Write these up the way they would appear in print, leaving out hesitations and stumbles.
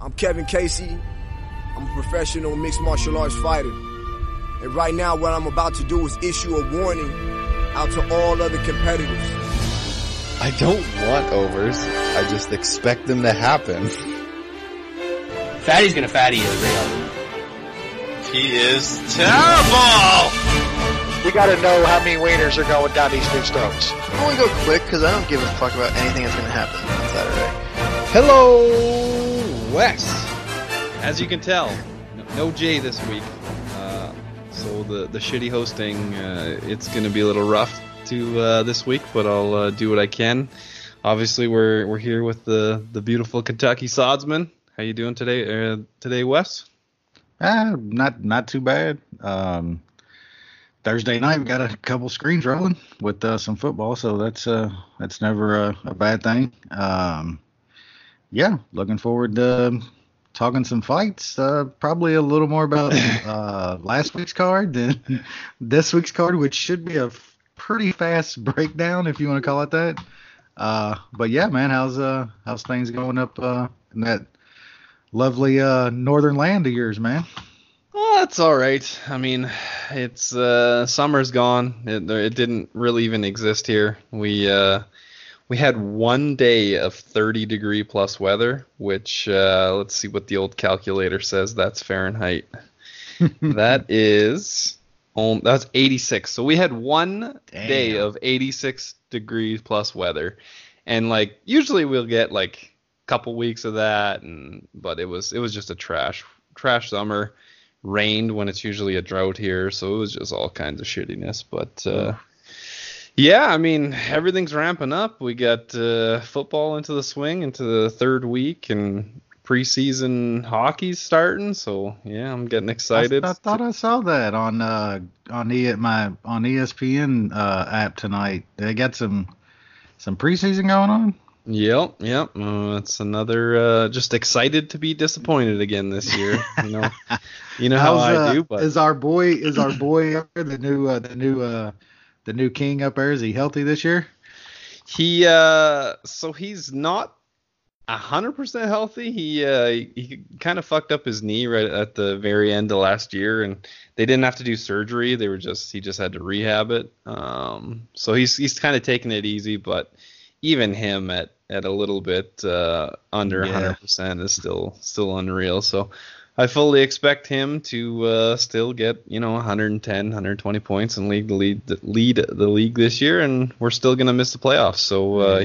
I'm Kevin Casey. I'm a professional mixed martial arts fighter. And right now what I'm about to do is issue a warning out to all other competitors. I don't want overs. I just expect them to happen. Fatty's gonna fatty is real. He is terrible! We gotta know how many wieners are going down these dudes' throats. I want to go quick because I don't give a fuck about anything that's going to happen on Saturday. Hello, Wes. As you can tell, no Jay this week. So the shitty hosting, it's going to be a little rough to this week, but I'll do what I can. Obviously, we're here with the beautiful Kentucky Sodsman. How you doing today, Wes? Not too bad. Thursday night we got a couple screens rolling with some football, so that's never a bad thing. Yeah, looking forward to talking some fights. Probably a little more about last week's card than this week's card, which should be a pretty fast breakdown if you want to call it that. But yeah, man, how's things going up in that lovely northern land of yours, man? Oh, that's all right. I mean, it's summer's gone. It didn't really even exist here. We had one day of 30-degree plus weather, which let's see what the old calculator says. That's Fahrenheit. That's 86. So we had one day of 86 degrees plus weather, and like usually we'll get like a couple weeks of that, but it was just a trash summer. Rained when it's usually a drought here, so it was just all kinds of shittiness. But yeah, I mean, everything's ramping up. We got football into the swing, into the third week, and preseason hockey's starting. So yeah, I'm getting excited. I thought I saw that on ESPN app tonight. They got some preseason going on. Yep. It's another just excited to be disappointed again this year. You know how I do. But is our boy up there, the new king up there? Is he healthy this year? So he's not 100% healthy. He kind of fucked up his knee right at the very end of last year, and they didn't have to do surgery. He just had to rehab it. So he's kind of taking it easy, but even him at a little bit under 100% is still unreal. So I fully expect him to still get 110, 120 points and lead the league this year, and we're still gonna miss the playoffs. So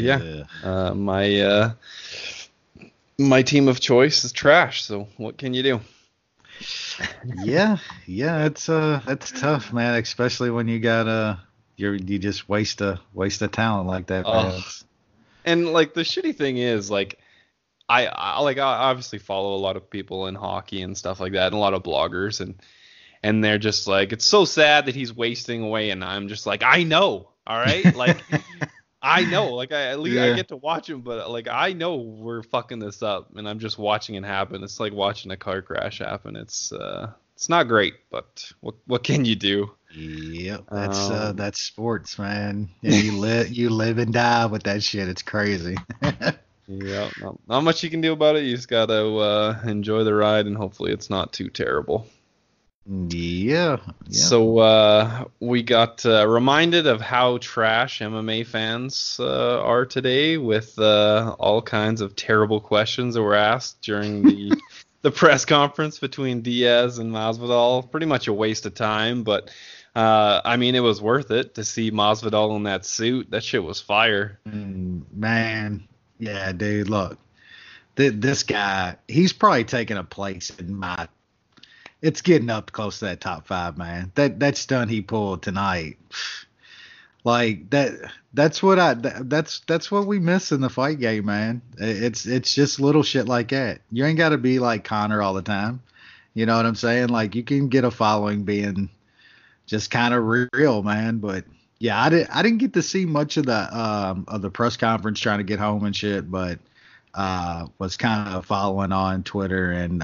my team of choice is trash. So what can you do? Yeah, it's tough, man. Especially when you got you just waste a talent like that. And like the shitty thing is, like I obviously follow a lot of people in hockey and stuff like that, and a lot of bloggers, and they're just like, it's so sad that he's wasting away, and I'm just like, I know, all right, like I know, like at least I get to watch him, but like I know we're fucking this up, and I'm just watching it happen. It's like watching a car crash happen. It's not great, but what can you do? Yep, that's sports, man. Yeah, you live and die with that shit. It's crazy. Yeah, not much you can do about it. You just gotta enjoy the ride, and hopefully it's not too terrible. Yeah. So we got reminded of how trash MMA fans are today with all kinds of terrible questions that were asked during the press conference between Diaz and Masvidal. Pretty much a waste of time, but I mean, it was worth it to see Masvidal in that suit. That shit was fire. Man, yeah, dude, look. This guy, he's probably taking a place in it's getting up close to that top 5, man. That stunt he pulled tonight. Like that's what we miss in the fight game, man. It's just little shit like that. You ain't got to be like Conor all the time. You know what I'm saying? Like you can get a following being just kind of real, man. But yeah, I didn't get to see much of the press conference trying to get home and shit, but was kind of following on Twitter, and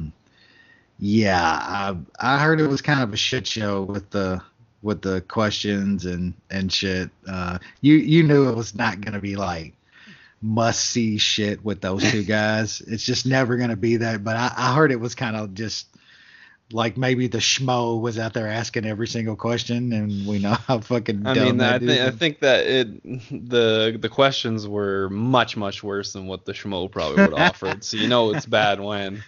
I heard it was kind of a shit show with the questions and shit. You knew it was not gonna be like must-see shit with those two guys. It's just never going to be that. But I heard it was kind of just like maybe the schmo was out there asking every single question, and we know how fucking dumb that is. I think that the questions were much worse than what the schmo probably would have offered. So it's bad when.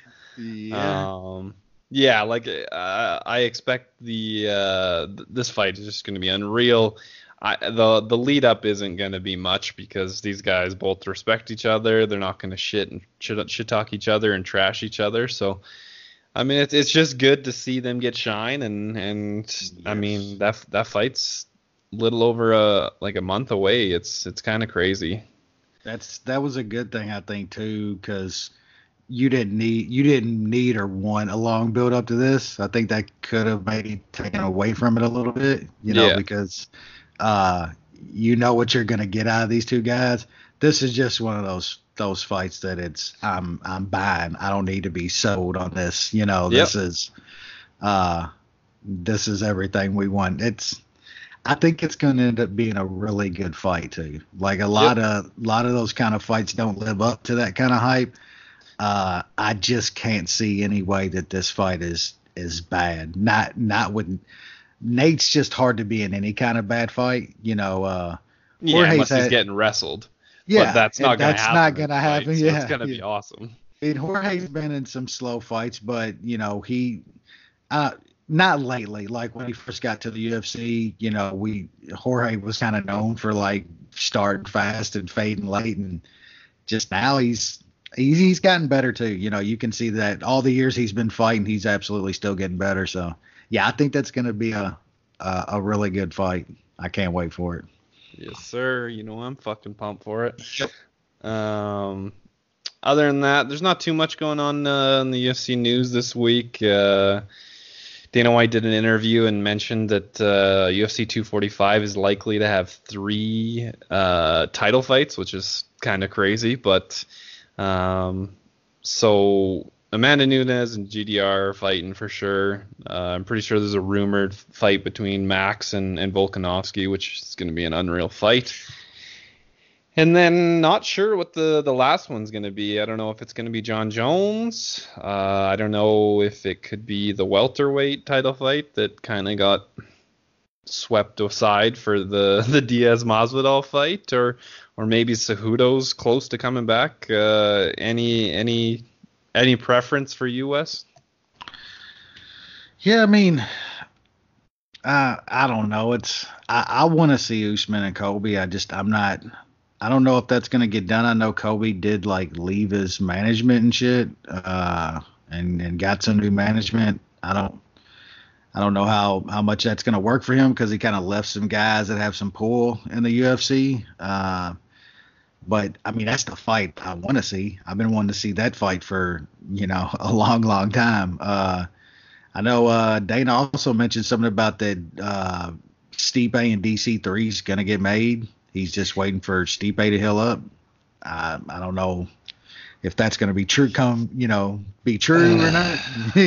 Yeah. I expect this fight is just going to be unreal. The lead up isn't going to be much because these guys both respect each other. They're not going to shit talk each other and trash each other. So, I mean, it's just good to see them get shine, and yes. I mean that fight's little over a month away. It's kind of crazy. That was a good thing, I think, too, because you didn't need or want a long build up to this. I think that could have maybe taken away from it a little bit, because you know what you're gonna get out of these two guys. This is just one of those fights that I'm buying. I don't need to be sold on this. This is everything we want. I think it's going to end up being a really good fight too. Like a lot of those kind of fights don't live up to that kind of hype. I just can't see any way that this fight is bad. Not with Nate's just hard to be in any kind of bad fight. Unless he's getting wrestled. Yeah, but that's not going to happen. Not going to happen. So it's going to be awesome. Jorge's been in some slow fights, but he not lately. Like when he first got to the UFC, Jorge was kind of known for like starting fast and fading late, and just now he's gotten better too. You can see that all the years he's been fighting, he's absolutely still getting better. So yeah, I think that's going to be a really good fight. I can't wait for it. Yes, sir. I'm fucking pumped for it. Yep. Other than that, there's not too much going on in the UFC news this week. Dana White did an interview and mentioned that UFC 245 is likely to have 3 title fights, which is kind of crazy. But so Amanda Nunes and GDR are fighting for sure. I'm pretty sure there's a rumored fight between Max and Volkanovski, which is going to be an unreal fight. And then not sure what the last one's going to be. I don't know if it's going to be John Jones. I don't know if it could be the welterweight title fight that kind of got swept aside for the Diaz-Masvidal fight, or maybe Cejudo's close to coming back. Any preference for you, Wes? Yeah, I mean, I don't know. I want to see Usman and Colby. I don't know if that's going to get done. I know Colby did leave his management and shit, and got some new management. I don't know how much that's going to work for him because he kind of left some guys that have some pull in the UFC. But I mean, that's the fight I want to see. I've been wanting to see that fight for a long time. I know Dana also mentioned something about that Stipe and DC3 is going to get made. He's just waiting for Stipe to heal up. I don't know if that's going to be true. Be true or not.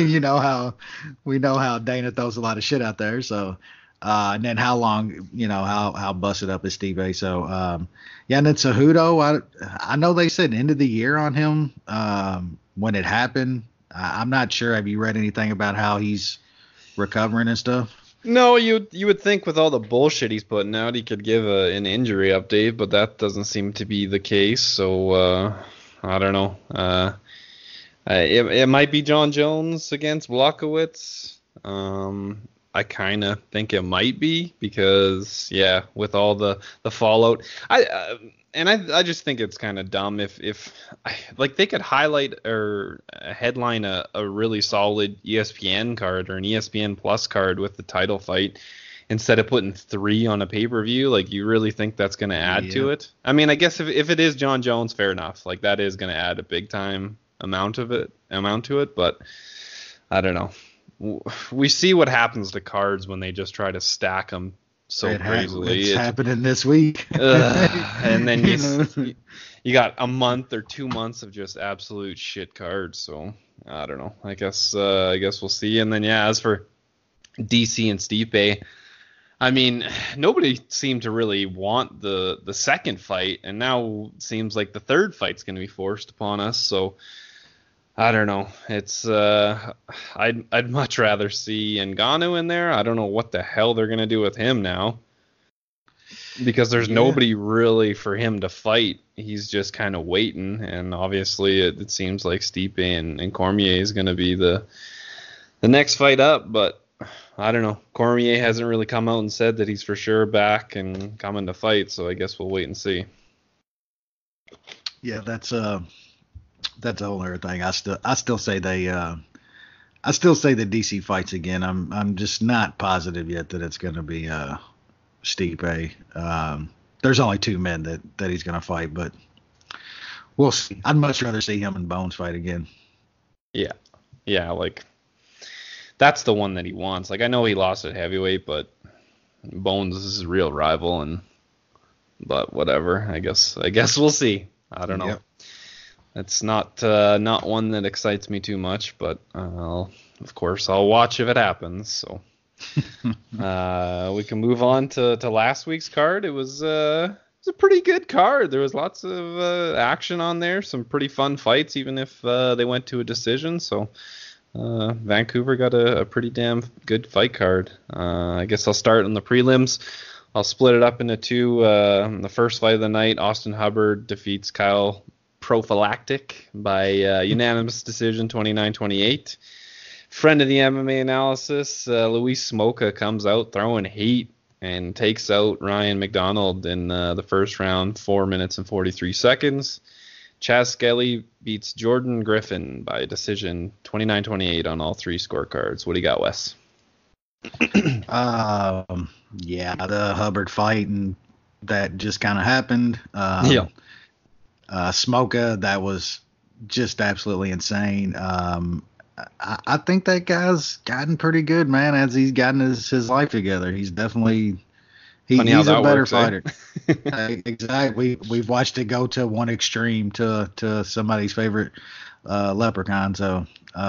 We know how Dana throws a lot of shit out there. So. And then how long, how busted up is Stipe. So, and then Cejudo, I know they said end of the year on him when it happened. I'm not sure. Have you read anything about how he's recovering and stuff? No, you would think with all the bullshit he's putting out, he could give an injury update, but that doesn't seem to be the case. So, I don't know. It might be John Jones against Blachowicz. I kind of think it might be because, with all the fallout, I just think it's kind of dumb if they could highlight or headline a really solid ESPN card or an ESPN Plus card with the title fight instead of putting 3 on a pay-per-view. You really think that's going to add to it? I mean, I guess if it is John Jones, fair enough. That is going to add a big time amount to it, but I don't know. We see what happens to cards when they just try to stack them so crazily. It's happening this week. And then you got a month or 2 months of just absolute shit cards. So I don't know. I guess we'll see. And then as for DC and Stipe, I mean, nobody seemed to really want the second fight, and now it seems like the third fight's going to be forced upon us. So I don't know. It's I'd much rather see Ngannou in there. I don't know what the hell they're going to do with him now, because there's nobody really for him to fight. He's just kind of waiting, and obviously it seems like Stipe and Cormier is going to be the next fight up, but I don't know. Cormier hasn't really come out and said that he's for sure back and coming to fight, so I guess we'll wait and see. Yeah, that's a whole other thing. I still say the DC fights again. I'm just not positive yet that it's going to be Stipe. There's only two men that he's going to fight, but we'll see. I'd much rather see him and Bones fight again. Yeah, like that's the one that he wants. Like I know he lost at heavyweight, but Bones is his real rival, but whatever. I guess we'll see. I don't know. Yep. It's not one that excites me too much, but of course I'll watch if it happens. So we can move on to last week's card. It was a pretty good card. There was lots of action on there, some pretty fun fights, even if they went to a decision. So Vancouver got a pretty damn good fight card. I guess I'll start on the prelims. I'll split it up into two. The first fight of the night, Austin Hubbard defeats Kyle Prophylactic by unanimous decision, 29-28. Friend of the MMA analysis, Luis Smolka comes out throwing heat and takes out Ryan McDonald in the first round, 4 minutes and 43 seconds. Chaz Skelly beats Jordan Griffin by decision, 29-28 on all three scorecards. What do you got, Wes? Yeah, the Hubbard fight, and that just kind of happened. Smolka, that was just absolutely insane. I think that guy's gotten pretty good, man, as he's gotten his life together. He's definitely he's a better fighter. Exactly. We've watched it go to one extreme to somebody's favorite leprechaun. So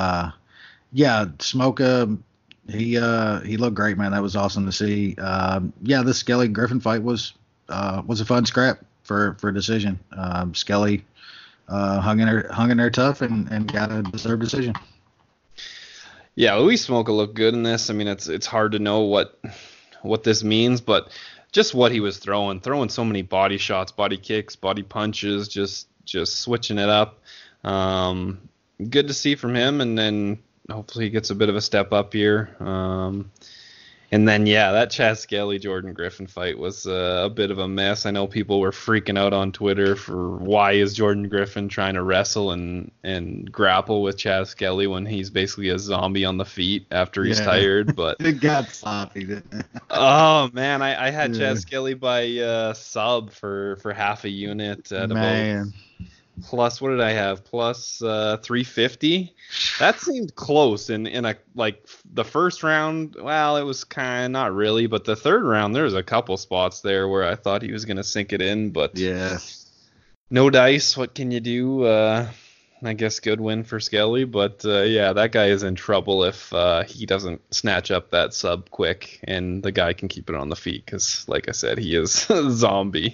Smolka, he looked great, man. That was awesome to see. The Skelly Griffin fight was a fun scrap for decision. Skelly hung in there tough and got a deserved decision. Yeah, Luis Smolka looked good in this. I mean, it's hard to know what this means, but just what he was throwing so many body shots, body kicks, body punches, just switching it up. Good to see from him, and then hopefully he gets a bit of a step up here. And then, that Chaz Skelly Jordan Griffin fight was a bit of a mess. I know people were freaking out on Twitter for why is Jordan Griffin trying to wrestle and grapple with Chaz Skelly when he's basically a zombie on the feet after he's tired. But it got sloppy, didn't it? Oh man, I had Chaz Skelly by sub for half a unit at about plus, what did I have? Plus 350. That seemed close in a like the first round. Well, it was kind of not really, but the third round there was a couple spots there where I thought he was gonna sink it in, but no dice. What can you do? I guess good win for Skelly, but that guy is in trouble if he doesn't snatch up that sub quick, and the guy can keep it on the feet because, like I said, he is a zombie.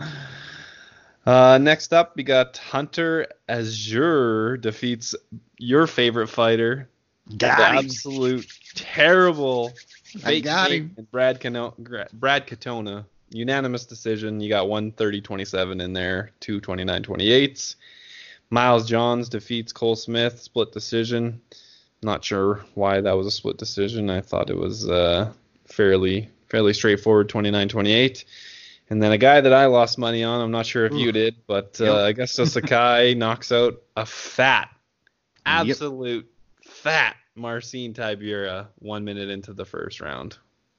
Next up, we got Hunter Azure defeats your favorite fighter. Absolute terrible fake him. Brad Katona. Unanimous decision. You got 130-27 in there, 229-28. Miles Johns defeats Cole Smith, split decision. Not sure why that was a split decision. I thought it was fairly straightforward, 29-28. And then a guy that I lost money on, I'm not sure if you did, but I guess Sakai knocks out a absolute fat Marcin Tybura 1 minute into the first round.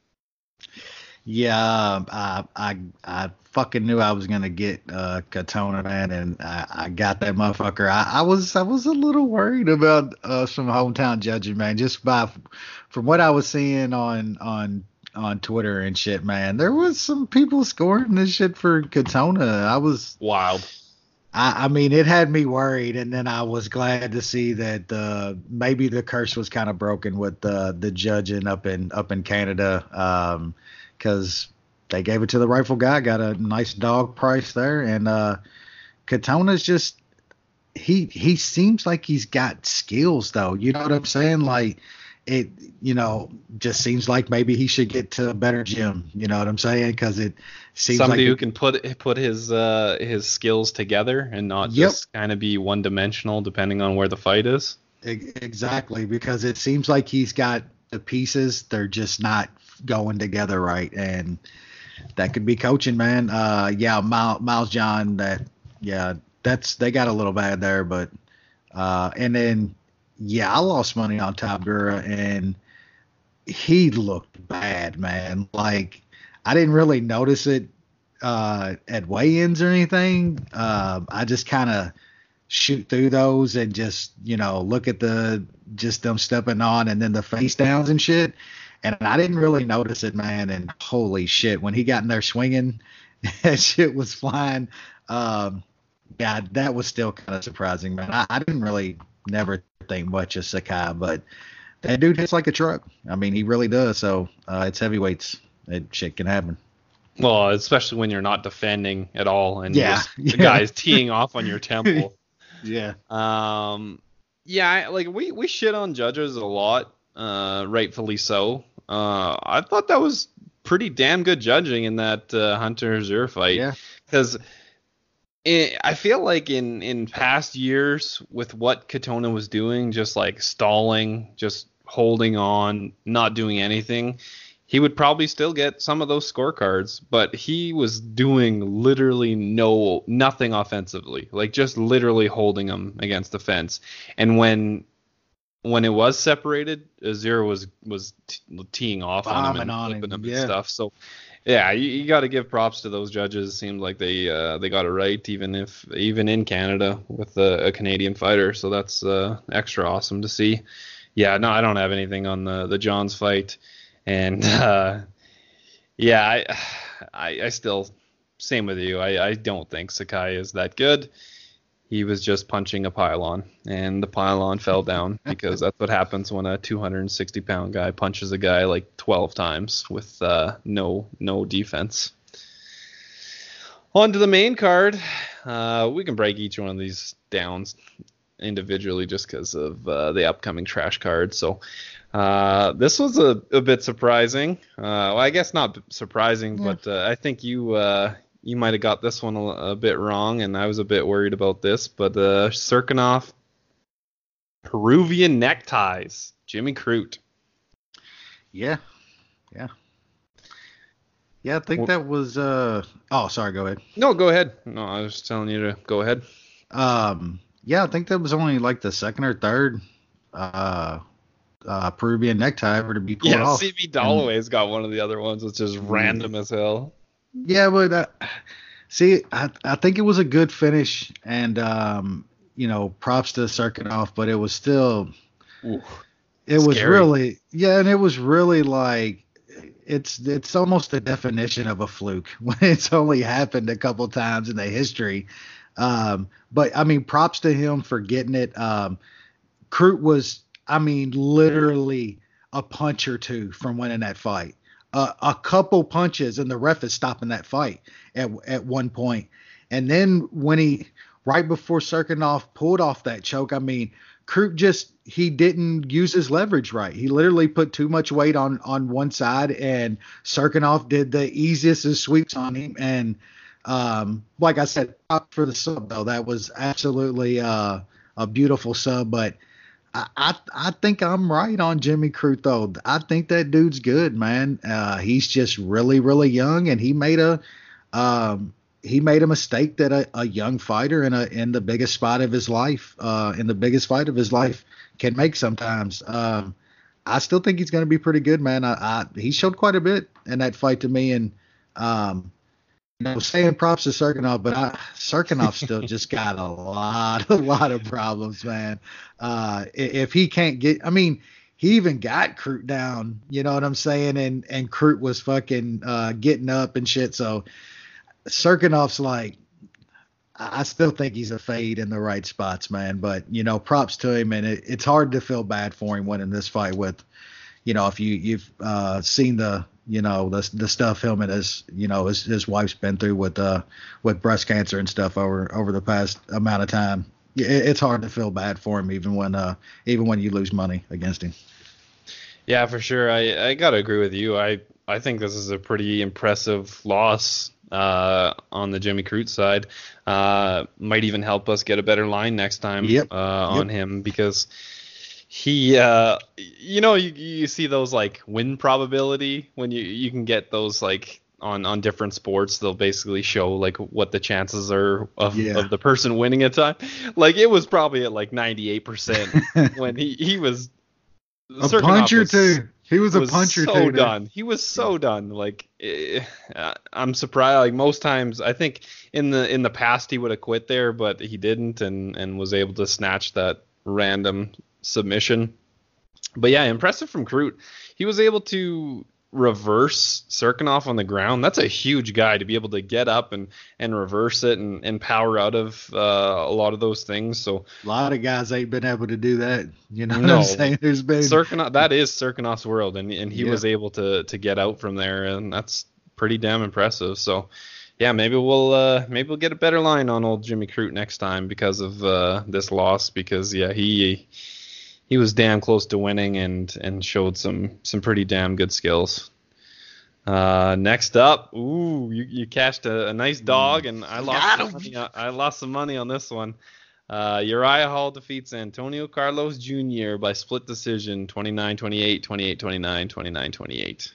Yeah, I fucking knew I was gonna get Katona, man, and I got that motherfucker. I was a little worried about some hometown judging, man, just from what I was seeing on Twitter and shit, man. There was some people scoring this shit for Katona. I was wild. I mean, it had me worried, and then I was glad to see that maybe the curse was kind of broken with the judging up in Canada. because they gave it to the rightful guy, got a nice dog price there, and Katona's just he seems like he's got skills though. You know what I'm saying? Like it, just seems like maybe he should get to a better gym. You know what I'm saying? Because it seems somebody like who can put his skills together and not just kind of be one dimensional depending on where the fight is. Exactly, because it seems like he's got the pieces, they're just not going together right, and that could be coaching, man. Miles John, they got a little bad there, but and then I lost money on Tybura, and he looked bad, man. Like I didn't really notice it at weigh-ins or anything. I just kind of shoot through those and just look at them stepping on and then the face downs and shit, and I didn't really notice it, man. And holy shit, when he got in there swinging, that shit was flying. That was still kind of surprising, man. I didn't really never think much of Sakai, but that dude hits like a truck. I mean, he really does. So it's heavyweights. That shit can happen. Well, especially when you're not defending at all and the guy's teeing off on your temple. Yeah. We shit on judges a lot, rightfully so. I thought that was pretty damn good judging in that Hunter Azure fight. Yeah. Because I feel like in past years with what Katona was doing, just like stalling, just holding on, not doing anything, he would probably still get some of those scorecards, but he was doing literally nothing offensively, like just literally holding him against the fence. And when it was separated, Azir was teeing off on him and flipping him and stuff. So yeah, you got to give props to those judges. It seemed like they got it right, even in Canada with a Canadian fighter. So that's extra awesome to see. Yeah, no, I don't have anything on the Johns fight. And I still, same with you. I don't think Sakai is that good. He was just punching a pylon, and the pylon fell down because that's what happens when a 260-pound guy punches a guy like 12 times with no defense. On to the main card. We can break each one of these downs individually just because of the upcoming trash card. So this was a bit surprising. Well, I guess not surprising, but I think you might have got this one a bit wrong, and I was a bit worried about this. But Cirkunov, Peruvian neckties, Jimmy Crute. Yeah. I think that was. Oh, sorry. Go ahead. No, go ahead. No, I was telling you to go ahead. Yeah, I think that was only like the second or third Peruvian necktie ever to be pulled off. Yeah, CB Dalloway's got one of the other ones, which is random as hell. Yeah, but I think it was a good finish, and props to Cirkunov, but it was still, was really, and it was really like it's almost the definition of a fluke when it's only happened a couple times in the history. But I mean, props to him for getting it. Crute was, literally a punch or two from winning that fight. A couple punches, and the ref is stopping that fight at one point. And then when right before Cirkunov pulled off that choke, Crute he didn't use his leverage right. He literally put too much weight on one side, and Cirkunov did the easiest of sweeps on him. And like I said, up for the sub though, that was absolutely a beautiful sub. But I think I'm right on Jimmy Crute though. I think that dude's good, man. He's just really, really young, and he made a mistake that a young fighter in the biggest spot of his life, in the biggest fight of his life, can make sometimes. I still think he's going to be pretty good, man. He showed quite a bit in that fight to me, and saying props to Cirkunov, but Cirkunov still just got a lot of problems, man. If he can't get, he even got Crute down, you know what I'm saying? And Crute was fucking getting up and shit. So Cirkunov's like, I still think he's a fade in the right spots, man. But, props to him. And it's hard to feel bad for him winning this fight with, if you've seen the the stuff him and his wife's been through with breast cancer and stuff over the past amount of time. It's hard to feel bad for him even when you lose money against him. Yeah, for sure. I gotta agree with you. I think this is a pretty impressive loss on the Jimmy Crute side. Might even help us get a better line next time on him, because he, you see those like win probability when you can get those like on different sports. They'll basically show like what the chances are of the person winning a time. Like it was probably at like 98% when he was a punch or two. He was a puncher so too. Done. He was so done. Like I'm surprised. Like most times, I think in the past he would have quit there, but he didn't, and was able to snatch that random submission. But yeah, impressive from Crute. He was able to reverse Cirkunov on the ground. That's a huge guy to be able to get up and reverse it and power out of a lot of those things. So a lot of guys ain't been able to do that. You know what I'm saying? There's been Cirkunov. That is Cirkunov's world, and he was able to get out from there, and that's pretty damn impressive. So yeah, maybe we'll get a better line on old Jimmy Crute next time because of this loss. Because he was damn close to winning and showed some pretty damn good skills. Next up, you cashed a nice dog, and I lost some money on this one. Uriah Hall defeats Antonio Carlos Jr. by split decision, 29-28, 28-29, 29-28.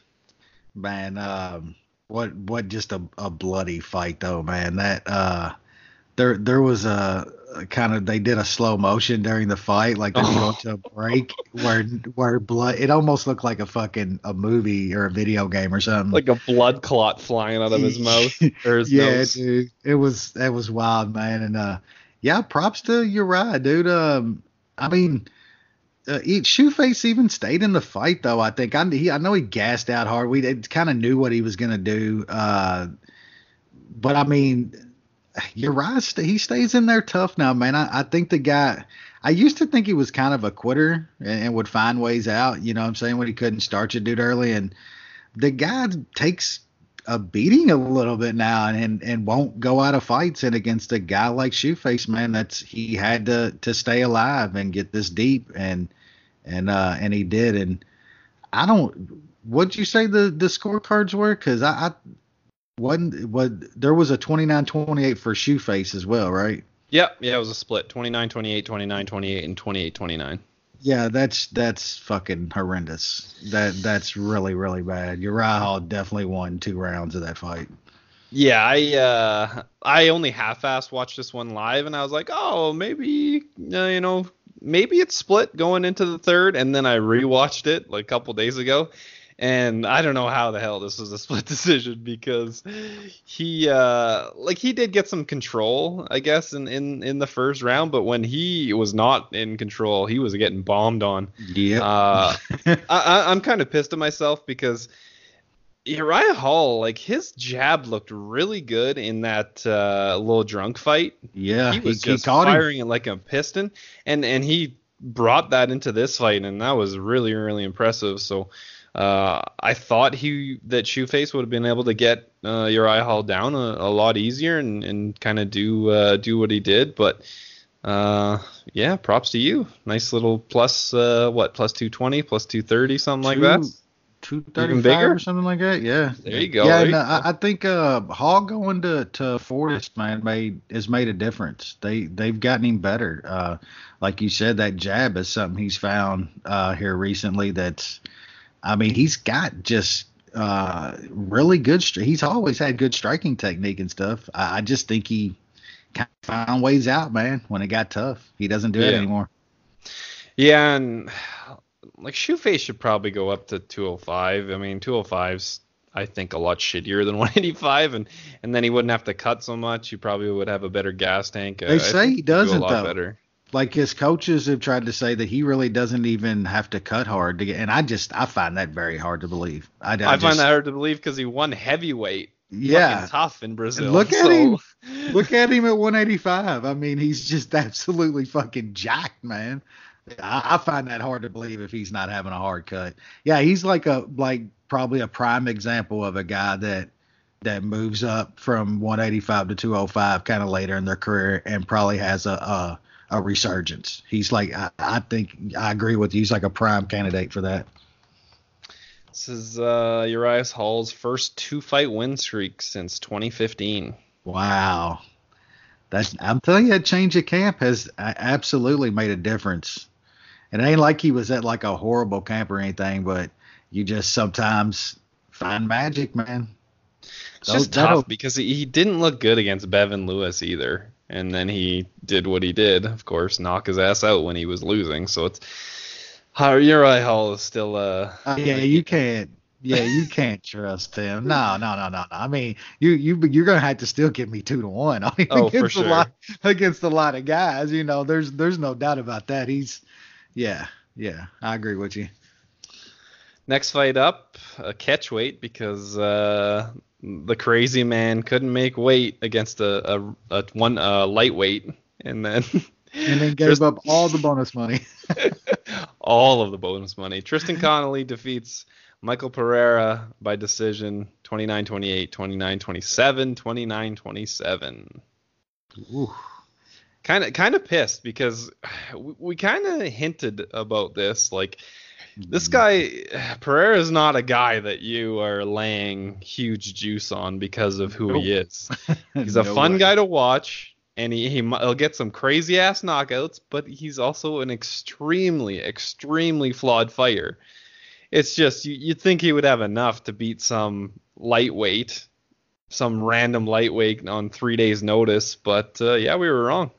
Man, what just a bloody fight though, man. That there was a kind of, they did a slow motion during the fight, like they go to a break where blood, it almost looked like a movie or a video game or something, like a blood clot flying out of his mouth or his nose. Dude, it was wild, man. And props to Uriah, dude. I mean, Shoeface even stayed in the fight though. I think I know he gassed out hard. We kind of knew what he was gonna do, but I mean, Uriah, he stays in there tough now, man. I think the guy, I used to think he was kind of a quitter and would find ways out, you know what I'm saying, when he couldn't start a dude early. And the guy takes a beating a little bit now and won't go out of fights. And against a guy like Shoeface, man, he had to stay alive and get this deep. And he did. And what'd you say the scorecards were? Because there was a 29-28 for Shoeface as well, right? Yeah, it was a split, 29-28, 29-28, and 28-29. Yeah, that's fucking horrendous. That's really, really bad. Uriah Hall definitely won 2 rounds of that fight. Yeah, I only half-assed watched this one live, and I was like, oh, maybe maybe it's split going into the third, and then I rewatched it like a couple days ago. And I don't know how the hell this was a split decision, because he did get some control, I guess, in the first round, but when he was not in control, he was getting bombed on. Yeah. I'm kind of pissed at myself because Uriah Hall, like, his jab looked really good in that little drunk fight. Yeah, he was just firing it like a piston, and he brought that into this fight, and that was really, really impressive. So I thought that Shoeface would have been able to get Uriah Hall down a lot easier and kind of do what he did, but props to you. Nice little plus 220, plus 230, something like that. 235 or something like that. Yeah. There you go. Yeah, I think Hall going to Fortis, man, has made a difference. They've gotten him better. Like you said, that jab is something he's found here recently. He's got just really good. He's always had good striking technique and stuff. I just think he kind of found ways out, man. When it got tough, he doesn't do it anymore. Yeah, and like Shoeface should probably go up to 205. I mean, 205's I think a lot shittier than 185, and then he wouldn't have to cut so much. He probably would have a better gas tank. They say he doesn't, though. Better. Like his coaches have tried to say that he really doesn't even have to cut hard to get, and I find that very hard to believe. I find that hard to believe because he won heavyweight. Yeah, fucking tough in Brazil. And look at him. Look at him at 185. I mean, he's just absolutely fucking jacked, man. I find that hard to believe if he's not having a hard cut. Yeah, he's like probably a prime example of a guy that moves up from 185 to 205 kind of later in their career and probably has a resurgence. He's like, I think I agree with you. He's like a prime candidate for that. This is Uriah Hall's first 2-fight win streak since 2015. Wow. I'm telling you, that change of camp has absolutely made a difference. It ain't like he was at like a horrible camp or anything, but you just sometimes find magic, man. It's just tough because he didn't look good against Bevan Lewis either. And then he did what he did, of course, knock his ass out when he was losing. So it's Uriah Hall is still you can't trust him. No. I mean, you're gonna have to still give me 2-1. I mean, for sure. Against a lot of guys, there's no doubt about that. Yeah, I agree with you. Next fight up, a catch weight because the crazy man couldn't make weight against a lightweight, and then gave up all the bonus money. All of the bonus money. Tristan Connolly defeats Michael Pereira by decision 29-28, 29-27, 29-27. Ooh. Kind of pissed because we kind of hinted about this. Like, this guy, Pereira, is not a guy that you are laying huge juice on because of who he is. He's a fun guy to watch, and he'll get some crazy ass knockouts, but he's also an extremely, extremely flawed fighter. It's just you'd think he would have enough to beat some random lightweight on 3 days' notice, but we were wrong.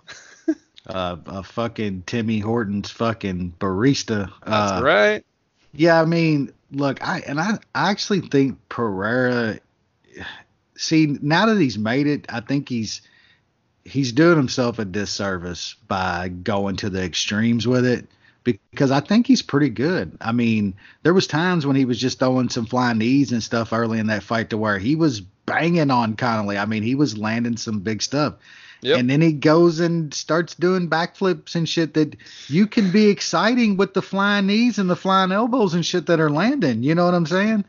Fucking Timmy Horton's fucking barista. That's right. Yeah, I mean, look, I actually think Pereira. See, now that he's made it, I think he's doing himself a disservice by going to the extremes with it, because I think he's pretty good. I mean, there was times when he was just throwing some flying knees and stuff early in that fight to where he was banging on Connolly. I mean, he was landing some big stuff. Yep. And then he goes and starts doing backflips and shit that you can be exciting with the flying knees and the flying elbows and shit that are landing. You know what I'm saying?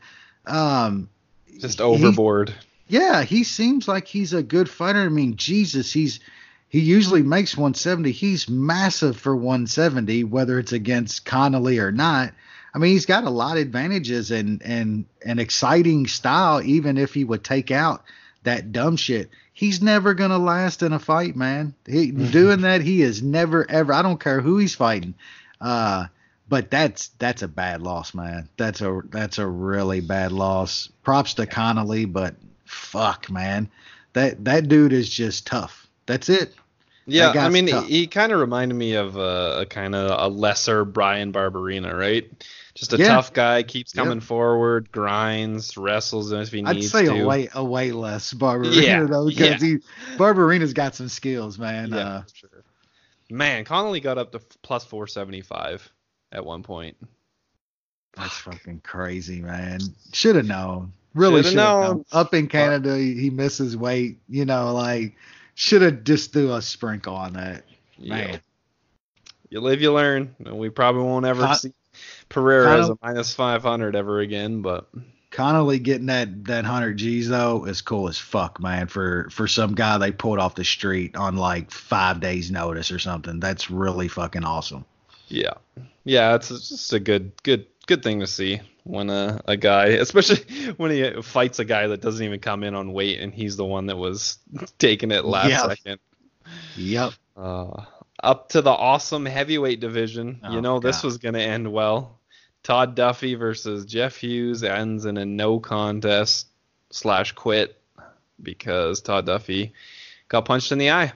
Just overboard. He seems like he's a good fighter. I mean, Jesus, he usually makes 170. He's massive for 170, whether it's against Connolly or not. I mean, he's got a lot of advantages and an exciting style, even if he would take out that dumb shit. He's never going to last in a fight, man. Doing that, he is never, ever. I don't care who he's fighting. But that's a bad loss, man. That's a really bad loss. Props to Connolly, but fuck, man. That dude is just tough. That's it. Yeah, I mean, he kind of reminded me of a kind of a lesser Brian Barberina, right? Just a tough guy, keeps coming forward, grinds, wrestles if he needs to. I'd say a way less Barberina, though, because Barberina's got some skills, man. Yeah, for sure. Man, Connolly got up to plus 475 at one point. That's fucking crazy, man. Should have known. Really should have known. Up in Canada, he misses weight. Should have just threw a sprinkle on that. Man. You live, you learn. We probably won't ever see Pereira as a minus 500 ever again, but Connolly getting that 100 G's though is cool as fuck, man. For some guy they pulled off the street on like 5 days notice or something. That's really fucking awesome. Yeah, it's just a good thing to see when a guy, especially when he fights a guy that doesn't even come in on weight and he's the one that was taking it last second. Yep. Up to the awesome heavyweight division. This was going to end well. Todd Duffy versus Jeff Hughes ends in a no contest / quit because Todd Duffy got punched in the eye.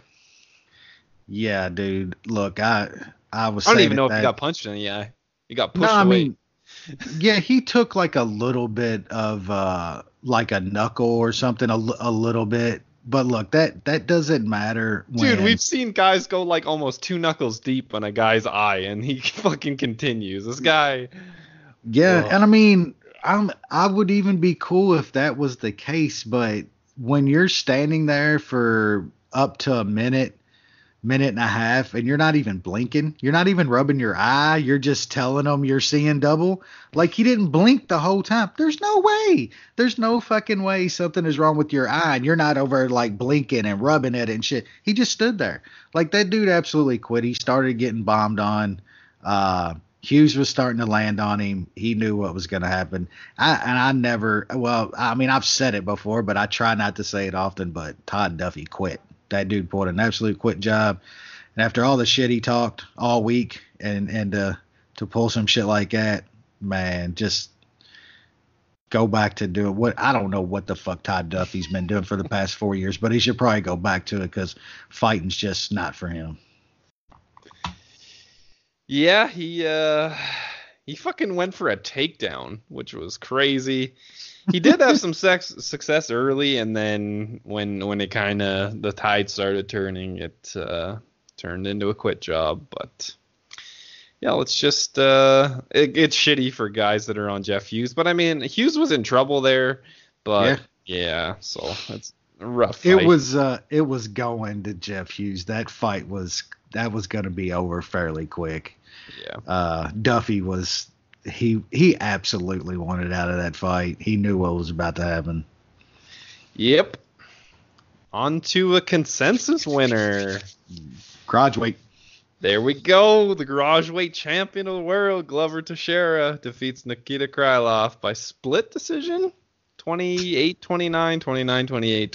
Yeah, dude. Look, I was. I don't even know if he got punched in the eye. He got pushed away. I mean, yeah, he took like a little bit of like a knuckle or something, a little bit. But look, that doesn't matter. Dude, we've seen guys go like almost 2 knuckles deep on a guy's eye, and he fucking continues. This guy. Yeah, and I mean, I would even be cool if that was the case, but when you're standing there for up to a minute minute and a half, and you're not even blinking. You're not even rubbing your eye. You're just telling them you're seeing double. Like, he didn't blink the whole time. There's no way. There's no fucking way something is wrong with your eye, and you're not over, like, blinking and rubbing it and shit. He just stood there. Like, that dude absolutely quit. He started getting bombed on. Hughes was starting to land on him. He knew what was going to happen. I've said it before, but I try not to say it often, but Todd Duffy quit. That dude pulled an absolute quit job. And after all the shit he talked all week and to pull some shit like that, man, just go back to doing what, I don't know what the fuck Todd Duffy's been doing for the past 4 years, but he should probably go back to it because fighting's just not for him. Yeah, he fucking went for a takedown, which was crazy. He did have some success early, and then when it kind of the tide started turning, it turned into a quit job. But yeah, let's just it's shitty for guys that are on Jeff Hughes. But I mean, Hughes was in trouble there. But yeah so that's a rough fight. It was going to Jeff Hughes. That fight was going to be over fairly quick. Yeah. Duffy was he absolutely wanted out of that fight. He knew what was about to happen. Yep. On to a consensus winner. Garage weight. There we go. The garage weight champion of the world, Glover Teixeira, defeats Nikita Krylov by split decision. 28-29, 29-28,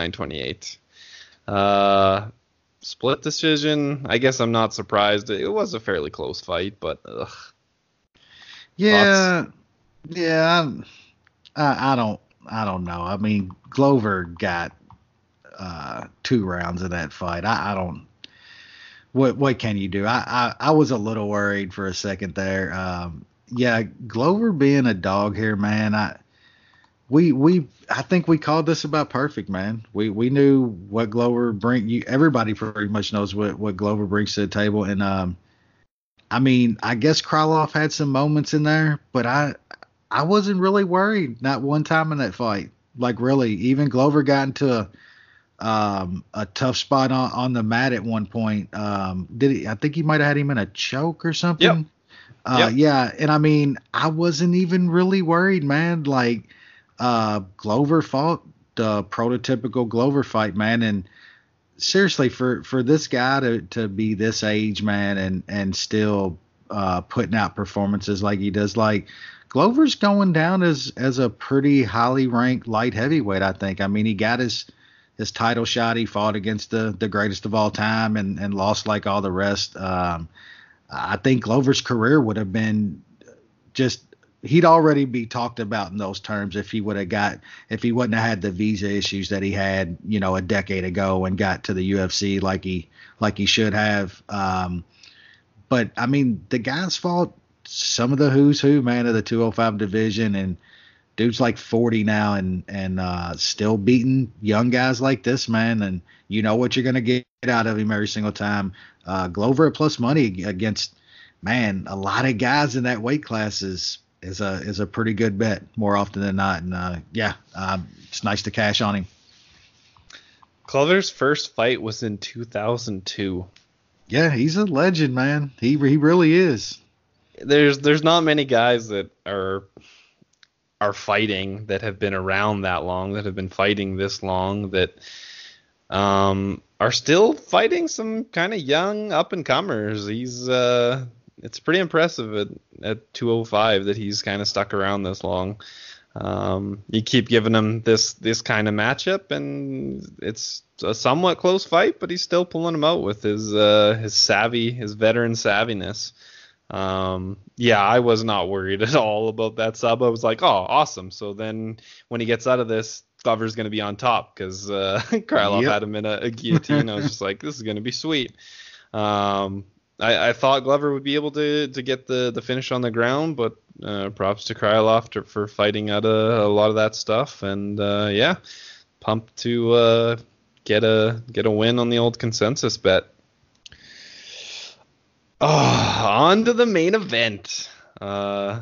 29-28. Split decision. I guess I'm not surprised. It was a fairly close fight, but ugh. Yeah. Thoughts? Yeah. I don't know. I mean, Glover got 2 rounds of that fight. I don't. What can you do? I was a little worried for a second there. Yeah, Glover being a dog here, man. I think we called this about perfect, man. We knew what Glover everybody pretty much knows what Glover brings to the table. And I mean, I guess Krylov had some moments in there, but I wasn't really worried. Not one time in that fight. Like, really, even Glover got into a tough spot on the mat at one point. I think he might have had him in a choke or something. Yep. Yeah. And I mean, I wasn't even really worried, man. Like, Glover fought the prototypical Glover fight, man. And seriously, for this guy to be this age, man, and still putting out performances like he does, like, Glover's going down as a pretty highly ranked light heavyweight, I think. I mean, he got his title shot. He fought against the greatest of all time and lost like all the rest. I think Glover's career would have been just, he'd already be talked about in those terms if he wouldn't have had the visa issues that he had, a decade ago and got to the UFC like he should have. But I mean, the guys fought some of the who's who, man, of the 205 division, and dude's like 40 now and still beating young guys like this, man. And you know what you're going to get out of him every single time. Glover at plus money against, man, a lot of guys in that weight class is a pretty good bet more often than not. And it's nice to cash on him. Glover's first fight was in 2002. Yeah, he's a legend, man. He really is. There's not many guys that are fighting that have been around that long, that have been fighting this long, that are still fighting some kind of young up and comers. He's it's pretty impressive at 205 that he's kind of stuck around this long. You keep giving him this kind of matchup, and it's a somewhat close fight, but he's still pulling him out with his savvy, his veteran savviness. I was not worried at all about that sub. I was like, oh, awesome. So then when he gets out of this, Glover's going to be on top because Krylov had him in a guillotine. I was just like, this is going to be sweet. I thought Glover would be able to get the finish on the ground, but props to Krylov for fighting out a lot of that stuff. And pumped to get a win on the old consensus bet. On to the main event. I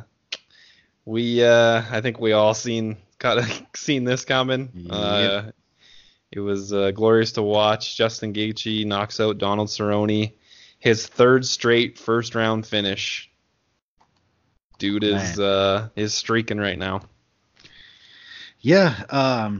think we all seen this coming. Yep. It was glorious to watch. Justin Gaethje knocks out Donald Cerrone. His third straight first round finish. Dude is streaking right now. Yeah,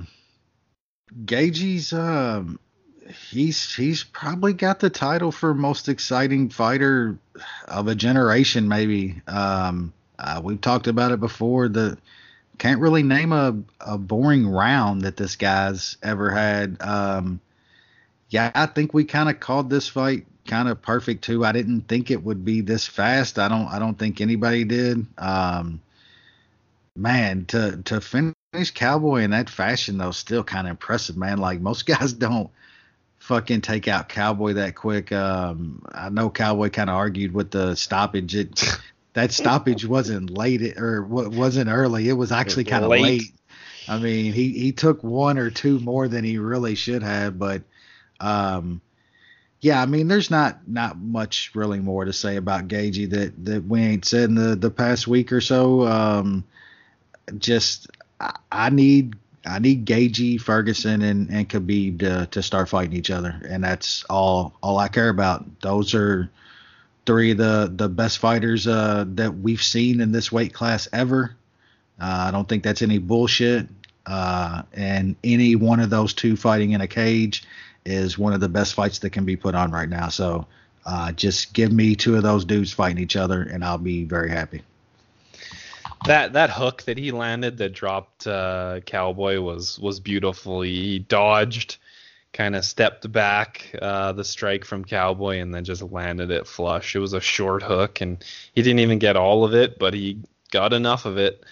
Gaethje's he's probably got the title for most exciting fighter of a generation, maybe. We've talked about it before. Can't really name a boring round that this guy's ever had. Yeah, I think we kind of called this fight kind of perfect too. I didn't think it would be this fast. I don't think anybody did. Man, to finish Cowboy in that fashion though, still kind of impressive, man. Like most guys don't fucking take out Cowboy that quick. I know Cowboy kind of argued with the stoppage. That stoppage wasn't late or wasn't early. It was actually kind of late. I mean, he took one or two more than he really should have, but yeah, I mean, there's not much really more to say about Gaethje that we ain't said in the past week or so. Just I need Gaethje, Ferguson, and Khabib to start fighting each other, and that's all I care about. Those are three of the best fighters that we've seen in this weight class ever. I don't think that's any bullshit. And any one of those two fighting in a cage is one of the best fights that can be put on right now. So just give me two of those dudes fighting each other, and I'll be very happy. That hook that he landed that dropped Cowboy was beautiful. He dodged, kind of stepped back the strike from Cowboy, and then just landed it flush. It was a short hook, and he didn't even get all of it, but he got enough of it.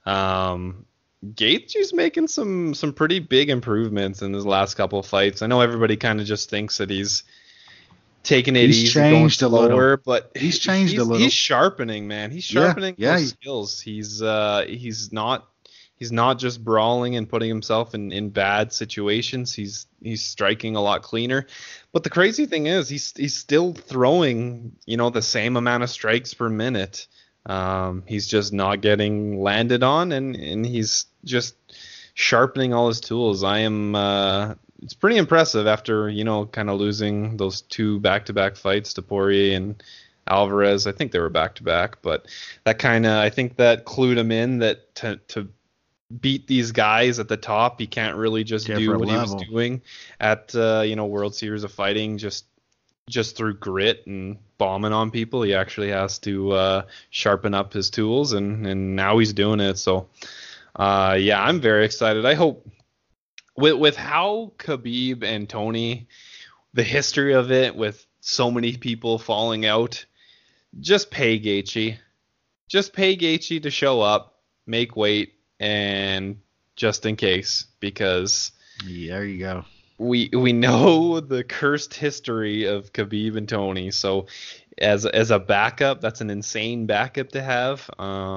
Gaethje's making some pretty big improvements in his last couple of fights. I know everybody kind of just thinks that he's taking it easy, going slower, but he's changed a little. He's sharpening, man. He's sharpening those skills. He's not just brawling and putting himself in bad situations. He's striking a lot cleaner. But the crazy thing is he's still throwing, the same amount of strikes per minute. He's just not getting landed on, and he's just sharpening all his tools. It's pretty impressive after, kind of losing those two back-to-back fights to Poirier and Alvarez. I think they were back-to-back, but that I think that clued him in that to beat these guys at the top, he can't really just do what he was doing at, World Series of Fighting, just through grit and bombing on people. He actually has to sharpen up his tools, and now he's doing it. So, yeah, I'm very excited. I hope with how Khabib and Tony, the history of it with so many people falling out, just pay Gaethje. Just pay Gaethje to show up, make weight, and just in case, because there you go. We know the cursed history of Khabib and Tony, so as a backup, that's an insane backup to have.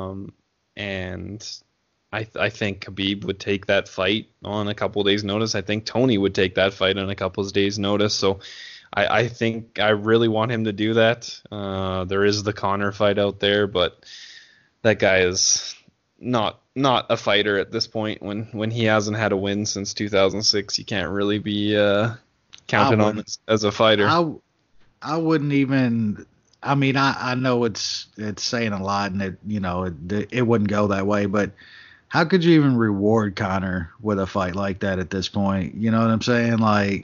And I think Khabib would take that fight on a couple of days' notice. I think Tony would take that fight on a couple of days' notice. So I think I really want him to do that. There is the Conor fight out there, but that guy is not a fighter at this point. When he hasn't had a win since 2006, you can't really be counted on as a fighter. I wouldn't even. I mean, I know it's saying a lot, and it wouldn't go that way, but how could you even reward Conor with a fight like that at this point? You know what I'm saying? Like,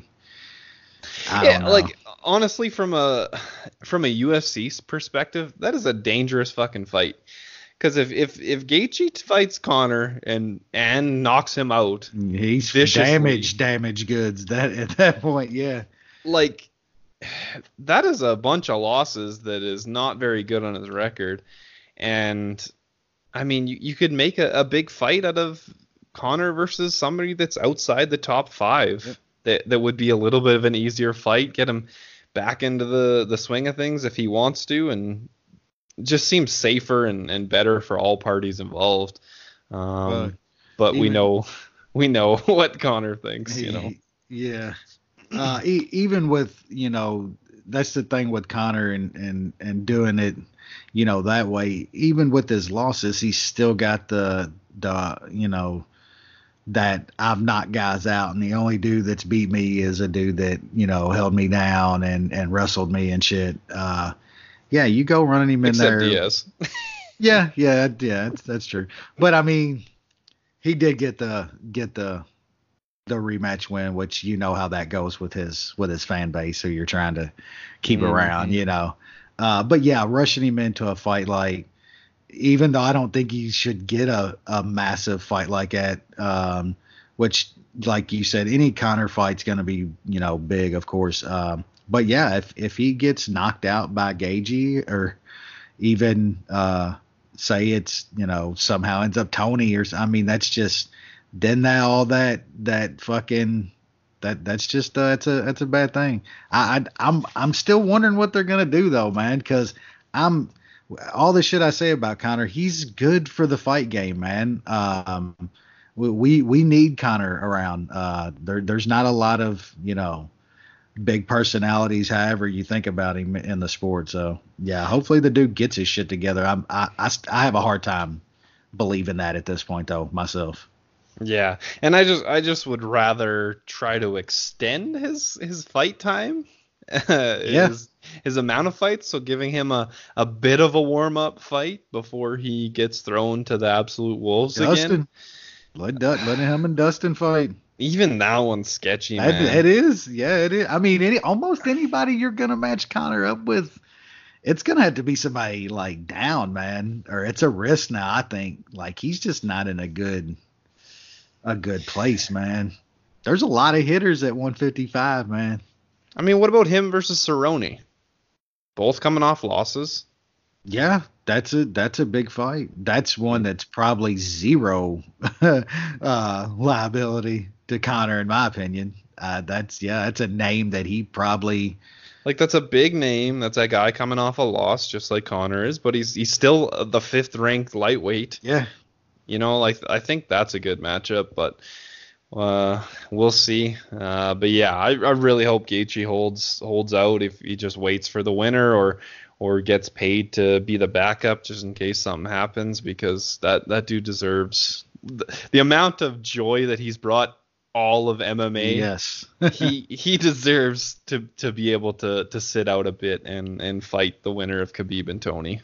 I don't know. Like honestly, from a UFC perspective, that is a dangerous fucking fight. Because if Gaethje fights Conor and knocks him out, he's damaged goods. That at that point, yeah. Like that is a bunch of losses that is not very good on his record. And I mean, you could make a big fight out of Conor versus somebody that's outside the top 5. Yep. That would be a little bit of an easier fight. Get him back into the swing of things if he wants to, and just seems safer and better for all parties involved. But we know what Conor thinks, Yeah. Even with, that's the thing with Conor and doing it, that way, even with his losses, he's still got the that I've knocked guys out, and the only dude that's beat me is a dude that, held me down and wrestled me and shit. Yeah, you go running him in Except there. Diaz. Yeah, that's true. But I mean, he did get the rematch win, which you know how that goes with his fan base, who you're trying to keep around, But yeah, rushing him into a fight, like, even though I don't think he should get a massive fight like that, which, like you said, any Conor fight's going to be, big, of course. But yeah, if he gets knocked out by Gaethje, or even say it's, somehow ends up Tony, or I mean, that's just then that fucking that's just that's a bad thing. I'm still wondering what they're gonna do though, man, because all the shit I say about Conor, he's good for the fight game, man. We need Conor around. There's not a lot of big personalities, however you think about him in the sport. So yeah, hopefully the dude gets his shit together. I have a hard time believing that at this point though, myself. Yeah, and I just would rather try to extend his fight time, his amount of fights. So giving him a bit of a warm up fight before he gets thrown to the absolute wolves again. Letting him and Dustin fight. Even that one's sketchy, man. It is. Yeah, it is. I mean, almost anybody you're going to match Conor up with, it's going to have to be somebody, like, down, man. Or it's a risk now, I think. Like, he's just not in a good place, man. There's a lot of hitters at 155, man. I mean, what about him versus Cerrone? Both coming off losses. Yeah, that's a big fight. That's one that's probably zero liability to Conor, in my opinion. That's a name that he probably, like, that's a big name. That's a guy coming off a loss, just like Conor is, but he's still the 5th ranked lightweight. Yeah, like, I think that's a good matchup, but we'll see. But yeah, I really hope Gaethje holds out if he just waits for the winner or gets paid to be the backup just in case something happens, because that dude deserves the amount of joy that he's brought all of MMA. Yes. he deserves to be able to sit out a bit and fight the winner of Khabib and Tony.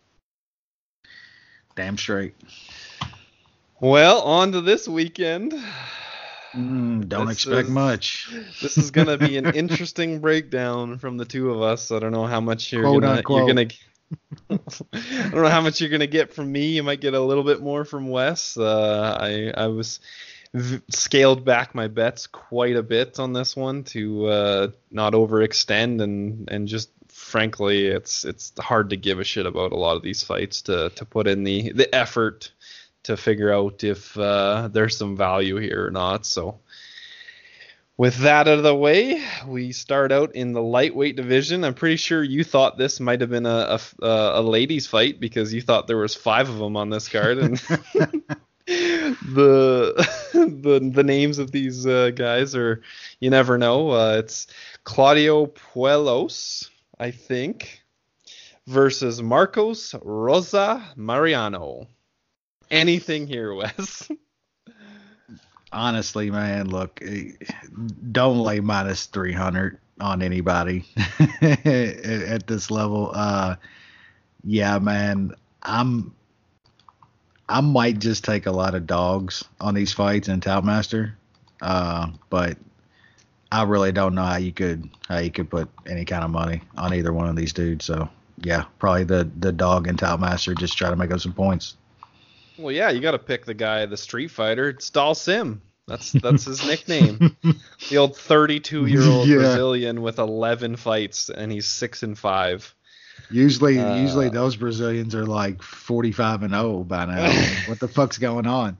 Damn straight. Well, on to this weekend. Don't expect much. This is going to be an interesting breakdown from the two of us. I don't know how much you're Quote, gonna unquote. I don't know how much you're gonna get from me. You might get a little bit more from Wes. I was scaled back my bets quite a bit on this one to not overextend and just frankly it's hard to give a shit about a lot of these fights to put in the effort to figure out if there's some value here or not. So with that out of the way, we start out in the lightweight division. I'm pretty sure you thought this might have been a ladies fight because you thought there was 5 of them on this card, and the names of these guys are, you never know. It's Claudio Puellos, I think, versus Marcos Rosa Mariano. Anything here, Wes? Honestly, man, look, don't lay minus 300 on anybody at this level. Yeah, man, I might just take a lot of dogs on these fights in Toutmaster, but I really don't know how you could put any kind of money on either one of these dudes. So yeah, probably the dog in Toutmaster, just try to make up some points. Well, yeah, you got to pick the guy, the Street Fighter. It's Dal Sim. That's his nickname. The old 32-year-old Brazilian with 11 fights, and he's 6-5. Usually those Brazilians are like 45-0 by now. What the fuck's going on?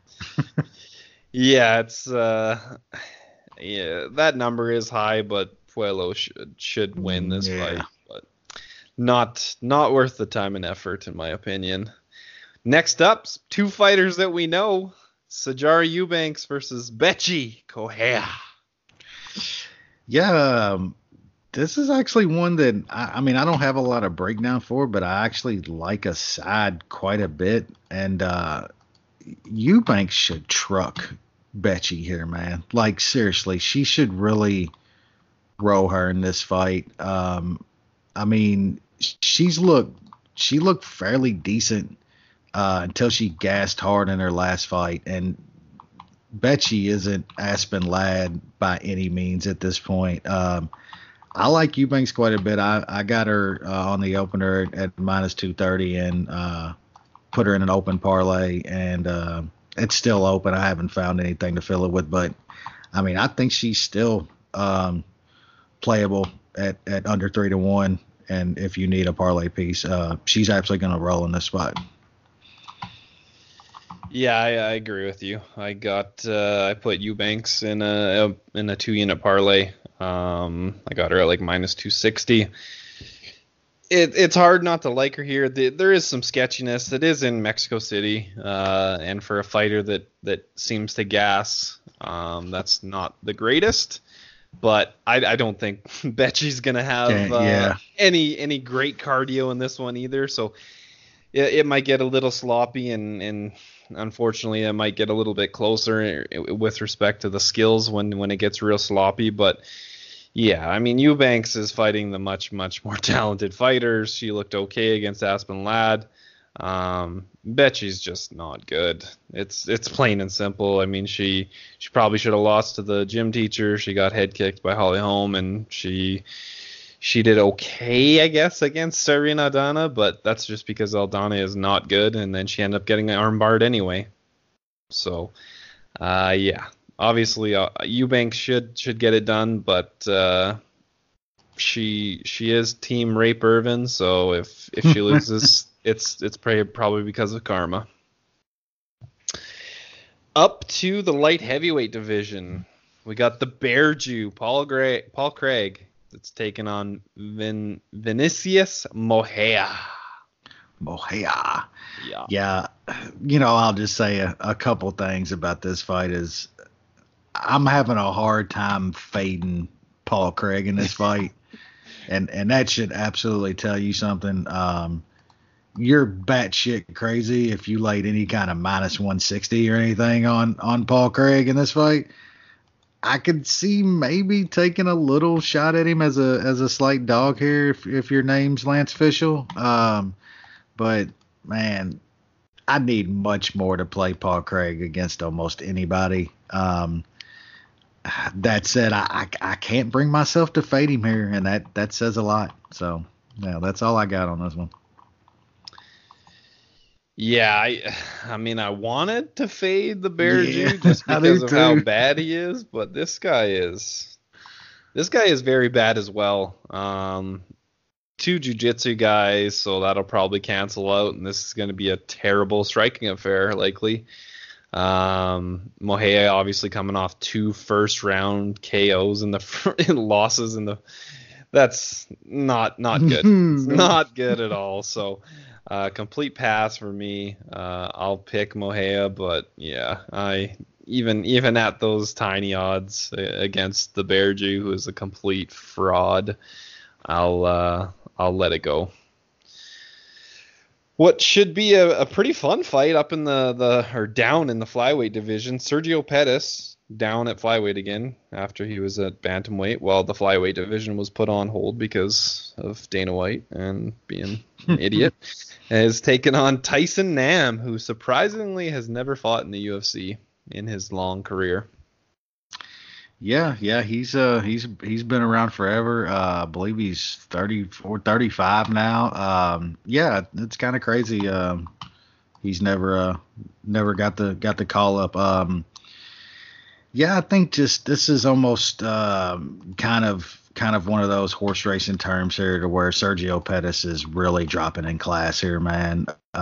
Yeah, it's that number is high, but Puello should win this fight, but not worth the time and effort, in my opinion. Next up, 2 fighters that we know, Sijara Eubanks versus Betchie Correia. Yeah, this is actually one that, I mean, I don't have a lot of breakdown for, but I actually like a side quite a bit. And Eubanks should truck Betchy here, man. Like, seriously, she should really roll her in this fight. I mean, she looked fairly decent until she gassed hard in her last fight, and Betchy isn't Aspen Ladd by any means at this point. I like Eubanks quite a bit. I got her on the opener at minus 230 and put her in an open parlay, and it's still open. I haven't found anything to fill it with, but I mean, I think she's still playable at under 3-1. And if you need a parlay piece, she's actually going to roll in this spot. Yeah, I agree with you. I put Eubanks in a 2-unit parlay. I got her at like minus 260. It's hard not to like her here. There is some sketchiness. It is in Mexico City, and for a fighter that seems to gas, that's not the greatest. But I don't think Betchy's gonna have any great cardio in this one either. So it might get a little sloppy, and unfortunately it might get a little bit closer with respect to the skills when it gets real sloppy. But yeah, I mean, Eubanks is fighting the much more talented fighters. She looked okay against Aspen Ladd. Betchy's just not good. It's plain and simple. I mean, she probably should have lost to the gym teacher. She got head kicked by Holly Holm, and she did okay, I guess, against Serena Aldana, but that's just because Aldana is not good, and then she ended up getting an armbarred anyway. So, yeah, obviously Eubanks should get it done, but she is Team Rape Irvin, so if she loses. It's probably because of karma. Up to the light heavyweight division, we got the Bear Jew, Paul Craig, that's taking on Vinicius Morea. Yeah. I'll just say a couple things about this fight is I'm having a hard time fading Paul Craig in this fight, and that should absolutely tell you something. You're batshit crazy if you laid any kind of minus 160 or anything on Paul Craig in this fight. I could see maybe taking a little shot at him as a slight dog here if your name's Lance Fishel. But man, I need much more to play Paul Craig against almost anybody. That said, I can't bring myself to fade him here, and that says a lot. So yeah, that's all I got on this one. Yeah, I mean, I wanted to fade the Bear Jew just because of how bad he is, but this guy is very bad as well. Two jiu-jitsu guys, so that'll probably cancel out, and this is going to be a terrible striking affair, likely. Morea obviously coming off 2 first-round KOs in losses in the. That's not good. It's not good at all. So. Complete pass for me. I'll pick Morea, but yeah, I even at those tiny odds against the Bear Jew, who is a complete fraud, I'll let it go. What should be a pretty fun fight up in down in the flyweight division. Sergio Pettis down at flyweight again after he was at bantamweight, while the flyweight division was put on hold because of Dana White and being an idiot. Is taking on Tyson Nam, who surprisingly has never fought in the UFC in his long career. Yeah, he's been around forever. I believe he's 34, 35 now. Yeah, it's kind of crazy. He's never got the call up. Yeah, I think just this is almost kind of one of those horse racing terms here to where Sergio Pettis is really dropping in class here, man.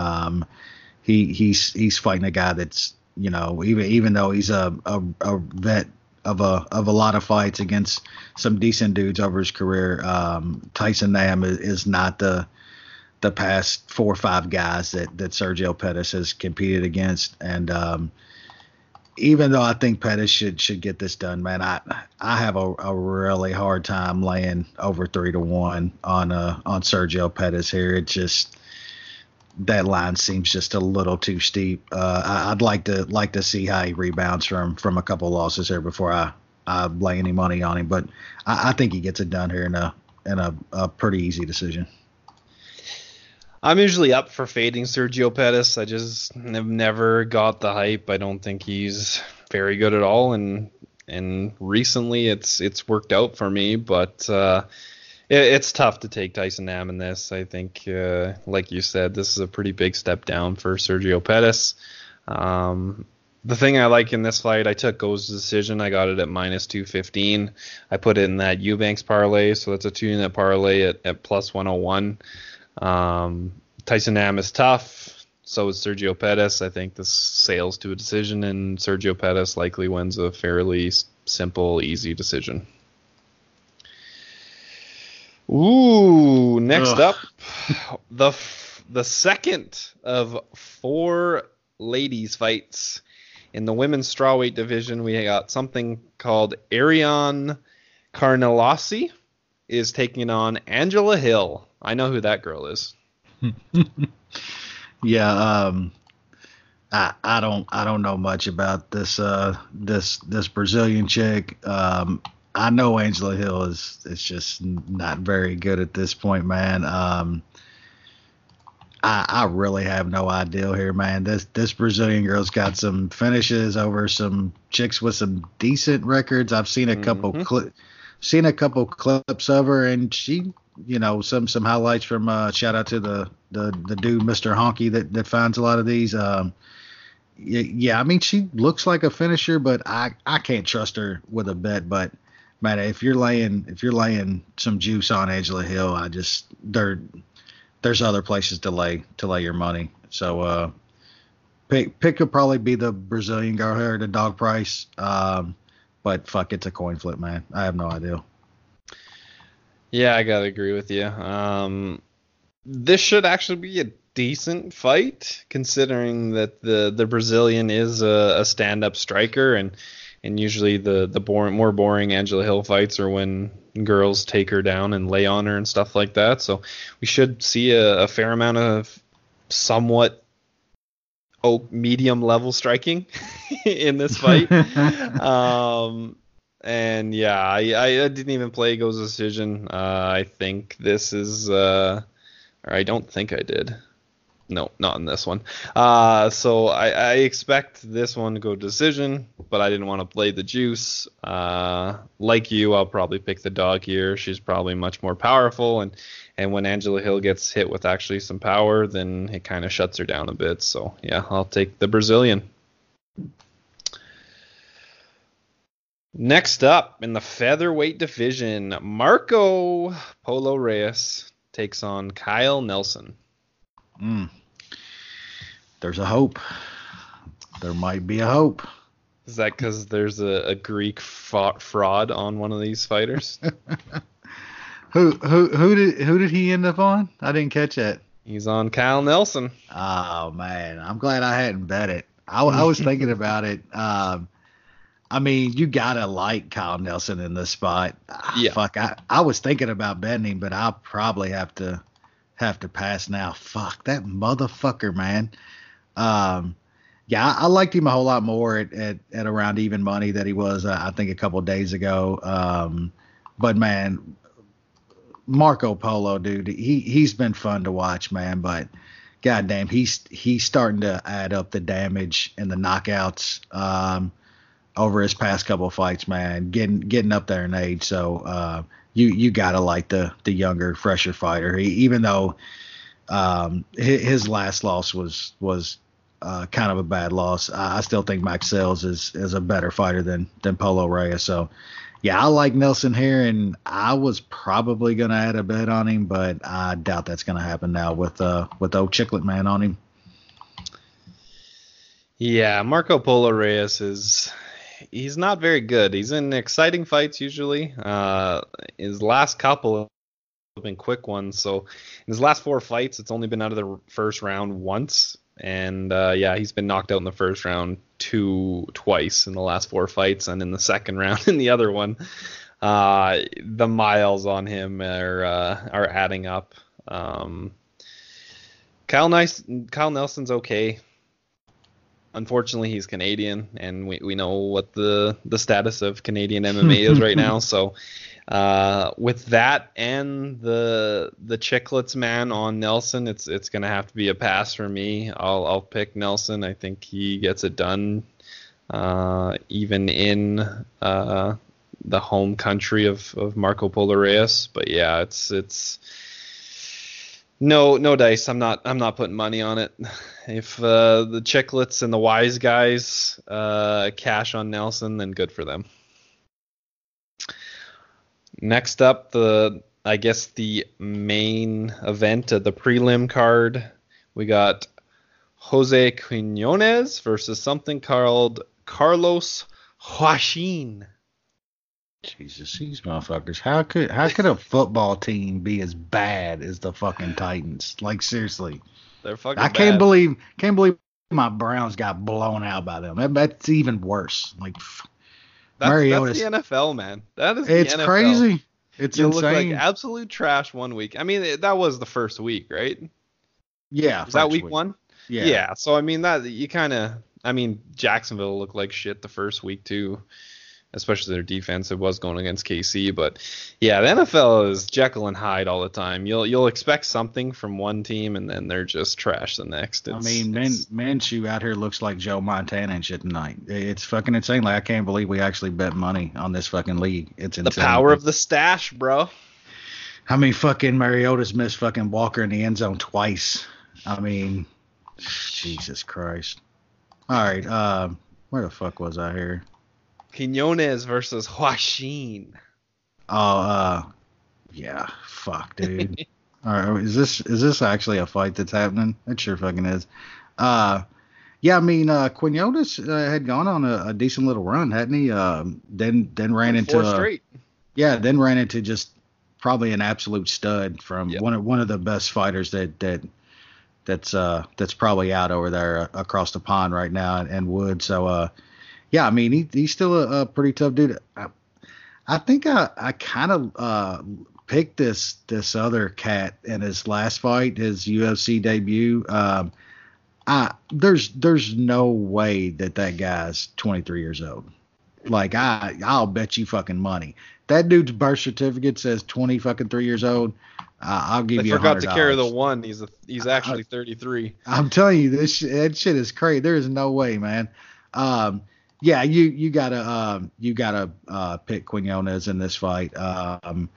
He's fighting a guy that's, even though he's a vet of a lot of fights against some decent dudes over his career, Tyson Nam is not the past 4 or 5 guys that Sergio Pettis has competed against. And even though I think Pettis should get this done, man, I have a really hard time laying over 3-1 on Sergio Pettis here. It just that line seems just a little too steep. I'd like to see how he rebounds from a couple losses here before I lay any money on him. But I think he gets it done here in a pretty easy decision. I'm usually up for fading Sergio Pettis. I just have never got the hype. I don't think he's very good at all, and recently it's worked out for me. But it's tough to take Tyson Nam in this. I think, like you said, this is a pretty big step down for Sergio Pettis. The thing I like in this fight, I took Go's decision. I got it at minus 215. I put it in that Eubanks parlay, so that's a 2-unit parlay at plus 101. Tyson Nam is tough. So is Sergio Pettis. I think this sails to a decision, and Sergio Pettis likely wins a fairly simple, easy decision. Ooh, next up, the second of 4 ladies fights in the women's strawweight division. We got something called Ariane Carnelossi is taking on Angela Hill. I know who that girl is. Yeah, I don't know much about this Brazilian chick. I know Angela Hill is just not very good at this point, man. I really have no idea here, man. This Brazilian girl's got some finishes over some chicks with some decent records. I've seen a couple clips of her, and she, some highlights from shout out to the dude Mr. Honky that finds a lot of these. Yeah, I mean, she looks like a finisher, but I can't trust her with a bet. But man, if you're laying some juice on Angela Hill, there's other places to lay your money. So pick could probably be the Brazilian girl here at a dog price. But fuck, it's a coin flip, man. I have no idea. Yeah, I gotta agree with you. This should actually be a decent fight, considering that the Brazilian is a stand-up striker, and usually the more boring Angela Hill fights are when girls take her down and lay on her and stuff like that. So we should see a fair amount of somewhat medium level striking in this fight. And yeah, I didn't even play Go's decision. I think this is, or I don't think I did. No, not in this one. So I expect this one to go decision, but I didn't want to play the juice. Like you, I'll probably pick the dog here. She's probably much more powerful, and when Angela Hill gets hit with actually some power, then it kind of shuts her down a bit. So yeah, I'll take the Brazilian. Next up in the featherweight division, Marco Polo Reyes takes on Kyle Nelson. There's a hope. There might be a hope. Is that because there's a Greek fraud on one of these fighters? Who did he end up on? I didn't catch that. He's on Kyle Nelson. Oh man, I'm glad I hadn't bet it. I was thinking about it. I mean, you gotta like Kyle Nelson in this spot. Yeah. Fuck, I was thinking about betting him, but I'll probably have to pass now. Fuck that motherfucker, man. Yeah, I liked him a whole lot more at around even money that he was, I think, a couple of days ago. But man, Marco Polo, dude, he's been fun to watch, man. But goddamn, he's starting to add up the damage and the knockouts over his past couple of fights, man. Getting up there in age, so you gotta like the younger, fresher fighter. Even though his last loss was kind of a bad loss, I still think Max Sells is a better fighter than Polo Reyes. So yeah, I like Nelson here, and I was probably gonna add a bet on him, but I doubt that's gonna happen now with old Chiclet Man on him. Yeah, Marco Polo Reyes he's not very good. He's in exciting fights usually. His last couple have been quick ones. So in his last 4 fights, it's only been out of the first round once. And yeah, he's been knocked out in the first round twice in the last 4 fights, and in the second round in the other one. The miles on him are adding up. Kyle Nelson's okay. Unfortunately, he's Canadian, and we know what the status of Canadian MMA is right now. So with that and the Chicklets man on Nelson, it's gonna have to be a pass for me. I'll pick Nelson. I think he gets it done, even in the home country of Marco Polo Reyes. But yeah, it's no dice. I'm not putting money on it. If the Chicklets and the wise guys cash on Nelson, then good for them. Next up, the main event of the prelim card, we got Jose Quinones versus something called Carlos Huachin. Jesus, these motherfuckers. How could a football team be as bad as the fucking Titans? Like, seriously. They're fucking I can't believe my Browns got blown out by them. That's even worse. Like, that's Mariota's, the NFL, man. That is it's the NFL. crazy. It's You'll insane. look like absolute trash one week. I mean, that was the first week, right? Yeah. Was that week 1? Yeah. So I mean Jacksonville looked like shit the first week too, especially their defense. It was going against KC, but yeah, the NFL is Jekyll and Hyde all the time. You'll expect something from one team, and then they're just trash the next. Minshew out here looks like Joe Montana and shit tonight. It's fucking insane. Like, I can't believe we actually bet money on this fucking league. It's insane. The power of the stash, bro. I mean, fucking Mariota's missed fucking Walker in the end zone twice. I mean, Jesus Christ. All right, where the fuck was I here? Quinones versus Huachin. Oh, yeah, fuck, dude. All right, is this actually a fight that's happening? It sure fucking is. Yeah, I mean, Quinones had gone on a decent little run, hadn't he? Then ran into 4 straight. Yeah, then ran into just probably an absolute stud from one of the best fighters that's probably out over there across the pond right now, and Wood. So yeah, I mean, he's still a pretty tough dude. I think I kind of picked this other cat in his last fight, his UFC debut. There's no way that guy's 23 years old. Like, I'll bet you fucking money. That dude's birth certificate says 23 years old. I'll give you $100. I forgot to carry the 1. He's actually 33. I'm telling you, that shit is crazy. There is no way, man. Yeah, you gotta pick Quinones in this fight. The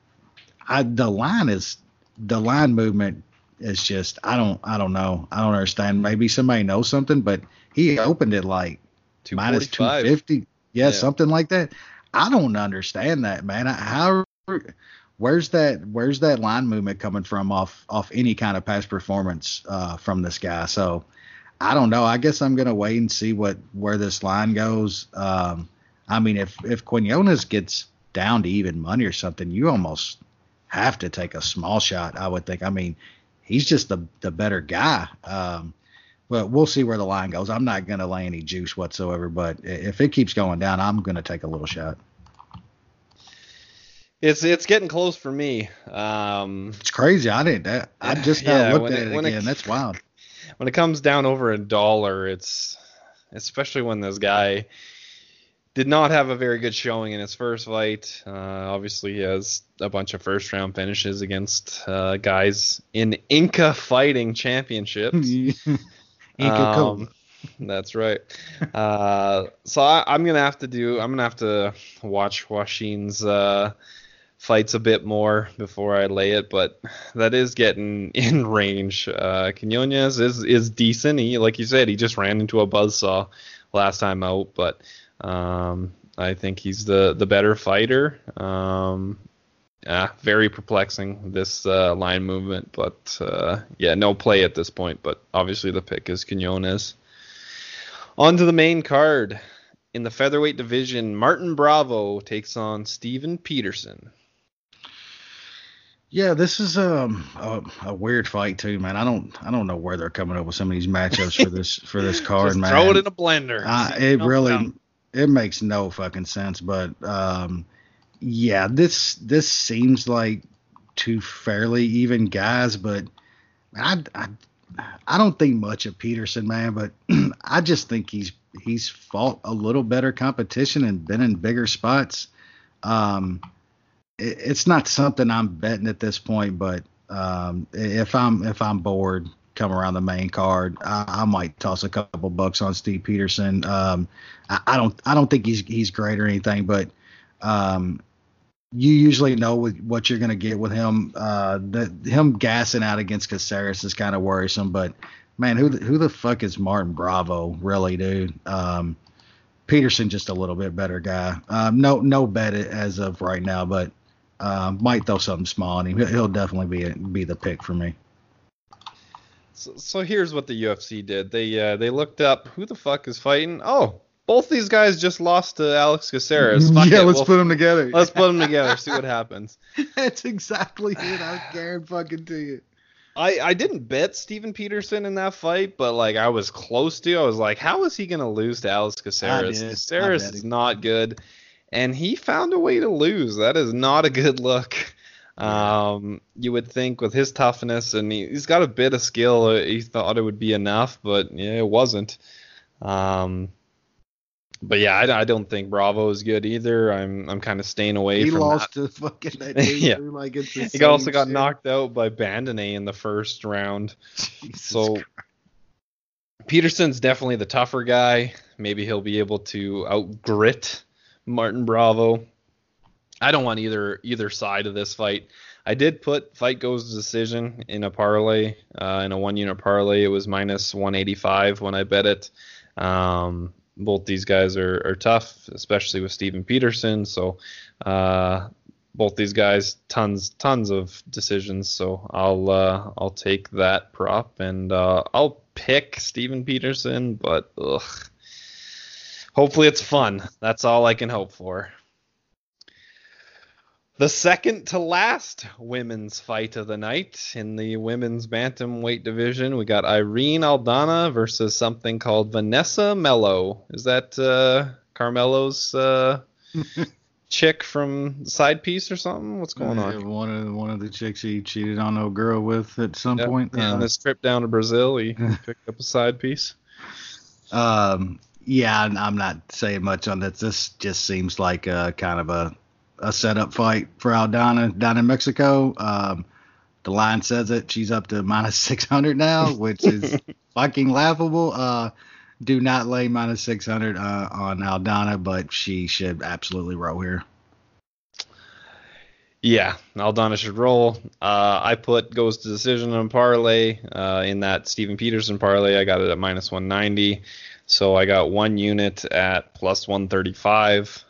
line movement is just I don't know. I don't understand. Maybe somebody knows something, but he opened it like minus 250. Yeah, something like that. I don't understand that, man. Where's that line movement coming from off any kind of past performance from this guy? So I don't know. I guess I'm gonna wait and see where this line goes. I mean, if Quinones gets down to even money or something, you almost have to take a small shot, I would think. I mean, he's just the better guy. But we'll see where the line goes. I'm not gonna lay any juice whatsoever, but if it keeps going down, I'm gonna take a little shot. It's getting close for me. It's crazy. I just looked at it again. That's wild. When it comes down over $1, it's especially when this guy did not have a very good showing in his first fight. Obviously, he has a bunch of first-round finishes against guys in Inca Fighting Championships. That's right. So I'm gonna have to watch Huachin's fights a bit more before I lay it, but that is getting in range. Quinones is decent. He, like you said, he just ran into a buzzsaw last time out, but I think he's the better fighter. Very perplexing, this line movement, but no play at this point, but obviously the pick is Quinones. On to the main card. In the featherweight division, Martin Bravo takes on Steven Peterson. Yeah, this is a weird fight too, man. I don't know where they're coming up with some of these matchups for this card, just man. Throw it in a blender. It makes no fucking sense, but yeah, this seems like two fairly even guys, but I don't think much of Peterson, man, but I just think he's fought a little better competition and been in bigger spots. It's not something I'm betting at this point, but if I'm bored, come around the main card, I might toss a couple bucks on Steve Peterson. I don't think he's great or anything, but you usually know what you're going to get with him. Him gassing out against Caceres is kind of worrisome, but man, who the fuck is Martin Bravo, really, dude? Peterson just a little bit better guy. No bet as of right now, but might throw something small on him. He'll definitely be the pick for me. So here's what the UFC did. They looked up who the fuck is fighting. Oh, both these guys just lost to Alex Caceres. Let's put them together. Let's put them together. See what happens. That's exactly it. I guarantee fucking to you. I didn't bet Steven Peterson in that fight, but like I was close to. I was like, how is he gonna lose to Alex Caceres? Caceres is not good, and he found a way to lose. That is not a good look. You would think with his toughness, and he's got a bit of skill, he thought it would be enough, but yeah, it wasn't. But yeah, I don't think Bravo is good either. I'm kind of staying away from that. He lost to fucking that dude. Yeah. Like it's the He also got shit. knocked out by Bandonnet in the first round. Jesus So Christ. Peterson's definitely the tougher guy. Maybe he'll be able to outgrit Martin Bravo. I don't want either side of this fight. I did put fight goes to decision in a parlay, in a 1-unit parlay. It was minus 185 when I bet it. Both these guys are tough, especially with Steven Peterson. So both these guys, tons of decisions. So I'll take that prop and I'll pick Steven Peterson, but hopefully it's fun. That's all I can hope for. The second to last women's fight of the night in the women's bantamweight division, we got Irene Aldana versus something called Vanessa Mello. Is that Carmelo's chick from Side Piece or something? What's going on? One of the chicks he cheated on a girl with at some point. On his trip down to Brazil, he picked up a side piece. Yeah, I'm not saying much on this. This just seems like kind of a setup fight for Aldana down in Mexico. The line says it. She's up to minus 600 now, which is fucking laughable. Do not lay minus 600 on Aldana, but she should absolutely roll here. Yeah, Aldana should roll. I put goes to decision on parlay. In that Steven Peterson parlay, I got it at minus 190. So I got 1 unit at plus 135.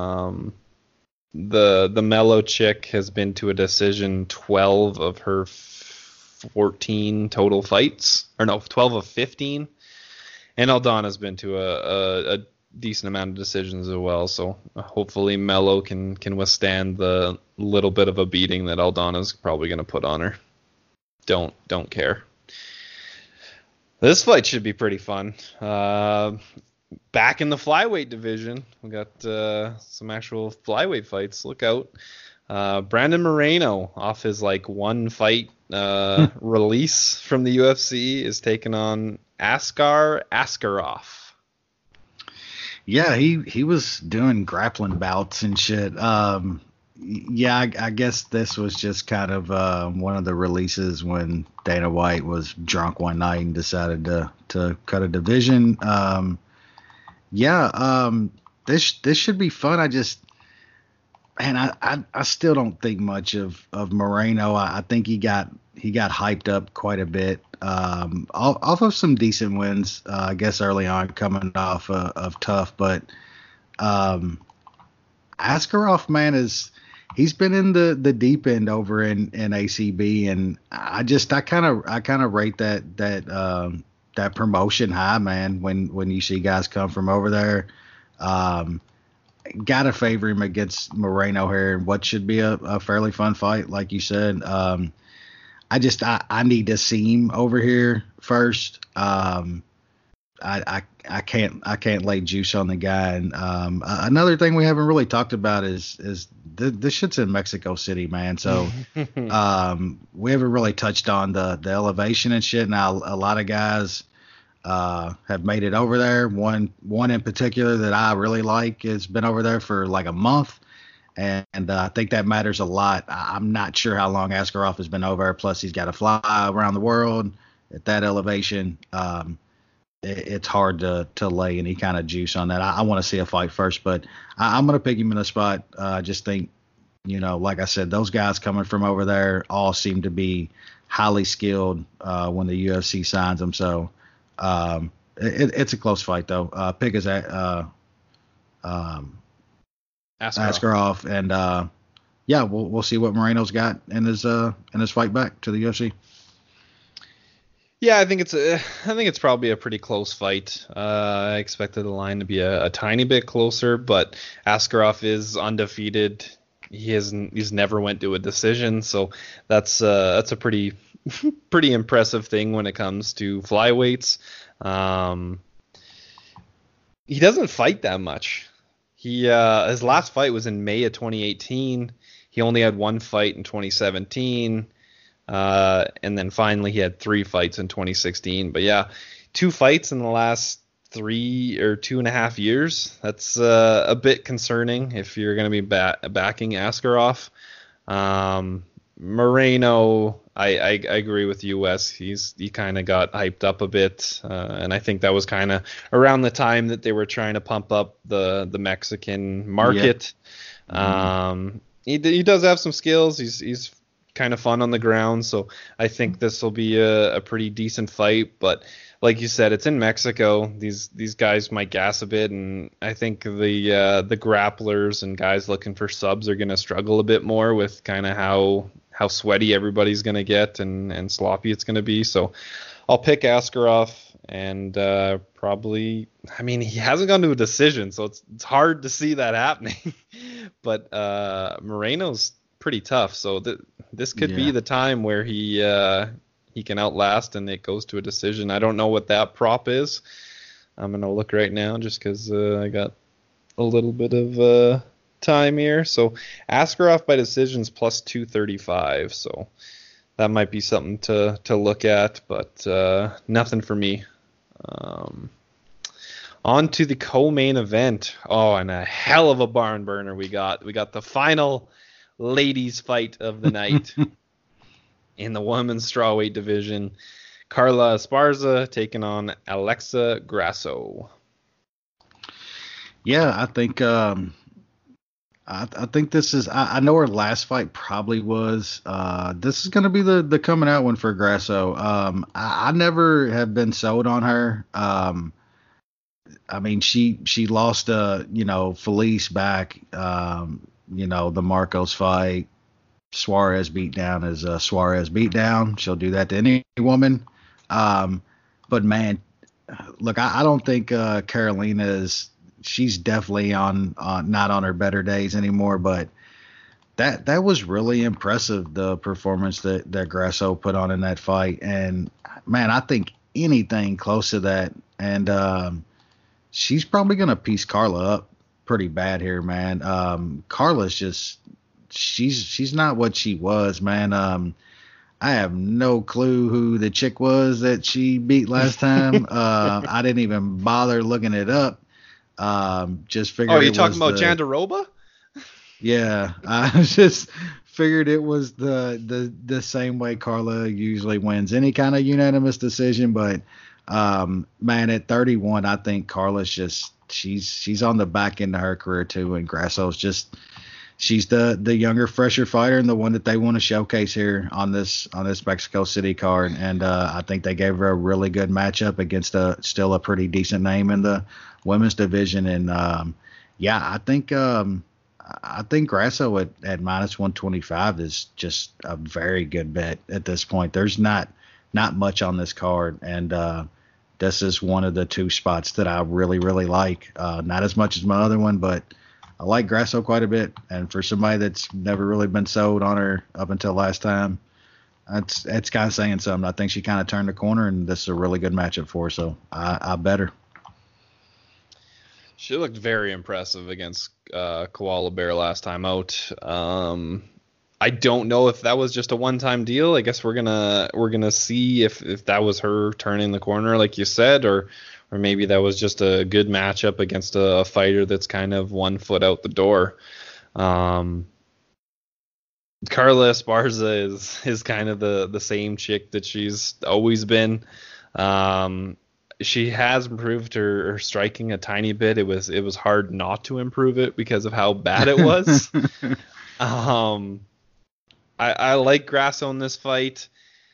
The Mellow chick has been to a decision 12 of her 14 total fights, or no, 12 of 15. And Aldana's been to a decent amount of decisions as well. So hopefully Mellow can withstand the little bit of a beating that Aldana's probably going to put on her. Don't care. This fight should be pretty fun. Back in the flyweight division, we got some actual flyweight fights. Look out. Brandon Moreno, off his one fight release from the UFC, is taking on Askar Askarov. Yeah, he was doing grappling bouts and shit. Yeah, I guess this was just kind of one of the releases when Dana White was drunk one night and decided to cut a division. This should be fun. I still don't think much of Moreno. I think he got hyped up quite a bit off of some decent wins, I guess early on, coming off of tough. But Askarov, man, he's been in the deep end over in ACB, and I kind of rate that promotion high, man. When you see guys come from over there, gotta favor him against Moreno here in what should be a fairly fun fight, like you said. I need to see him over here first. I can't lay juice on the guy. And another thing we haven't really talked about is this shit's in Mexico City, man. So we haven't really touched on the elevation and shit. Now a lot of guys have made it over there. One in particular that I really like has been over there for like a month. And I think that matters a lot. I'm not sure how long Askarov has been over. Plus, he's got to fly around the world at that elevation. It's hard to lay any kind of juice on that. I want to see a fight first, but I'm going to pick him in the spot. I just think, like I said, those guys coming from over there all seem to be highly skilled when the UFC signs them. So it's a close fight, though. Pick is Askarov, and we'll see what Moreno's got in his fight back to the UFC. Yeah, I think it's probably a pretty close fight. I expected the line to be a tiny bit closer, but Askarov is undefeated. He's never went to a decision, so that's a pretty impressive thing when it comes to flyweights. He doesn't fight that much. His last fight was in May of 2018. He only had one fight in 2017. And then finally he had 3 fights in 2016. But yeah, 2 fights in the last 3 or 2.5 years. That's a bit concerning if you're going to be backing Askarov. Moreno, I agree with you, Wes. He kind of got hyped up a bit, and I think that was kind of around the time that they were trying to pump up the Mexican market. Yep. He does have some skills. He's kind of fun on the ground, so I think this will be a pretty decent fight. But like you said, it's in Mexico. These guys might gas a bit, and I think the grapplers and guys looking for subs are going to struggle a bit more with kind of how sweaty everybody's going to get and sloppy it's going to be. So I'll pick Askarov, and probably, I mean, he hasn't gone to a decision, so it's hard to see that happening. But Moreno's pretty tough, so this could be the time where he can outlast and it goes to a decision. I don't know what that prop is. I'm going to look right now just because I got a little bit of time here. So Askarov by decisions plus 235. So that might be something to look at, but nothing for me. On to the co-main event. Oh, and a hell of a barn burner we got. We got the final ladies fight of the night in the women's strawweight division. Carla Esparza taking on Alexa Grasso. Yeah, I think I think this is. I know her last fight probably was. This is going to be the coming out one for Grasso. I never have been sold on her. I mean, she lost Felice back. The Marcos fight. Suarez beatdown is a Suarez beatdown. She'll do that to any woman. But man, look, I don't think Carolina is. She's definitely on not on her better days anymore. But that was really impressive, the performance that Grasso put on in that fight. And man, I think anything close to that, and she's probably gonna piece Carla up pretty bad here, man. Carla's just she's not what she was, man. I have no clue who the chick was that she beat last time. I didn't even bother looking it up. Just figured. Oh, are you talking about Jandiroba? Yeah, I just figured it was the same way Carla usually wins any kind of unanimous decision. But man, at 31, I think Carla's just she's on the back end of her career too, and Grasso's just. She's the younger, fresher fighter and the one that they want to showcase here on this Mexico City card. And I think they gave her a really good matchup against still a pretty decent name in the women's division. And I think Grasso at minus 125 is just a very good bet at this point. There's not much on this card, and this is one of the 2 spots that I really, really like. Not as much as my other one, but I like Grasso quite a bit, and for somebody that's never really been sold on her up until last time, That's kind of saying something. I think she kind of turned the corner, and this is a really good matchup for her. So I bet her. She looked very impressive against Koala Bear last time out. I don't know if that was just a one-time deal. I guess we're gonna see if that was her turning the corner, like you said, or maybe that was just a good matchup against a fighter that's kind of 1 foot out the door. Carla Esparza is kind of the same chick that she's always been. She has improved her striking a tiny bit. It was hard not to improve it because of how bad it was. I like Grasso in this fight.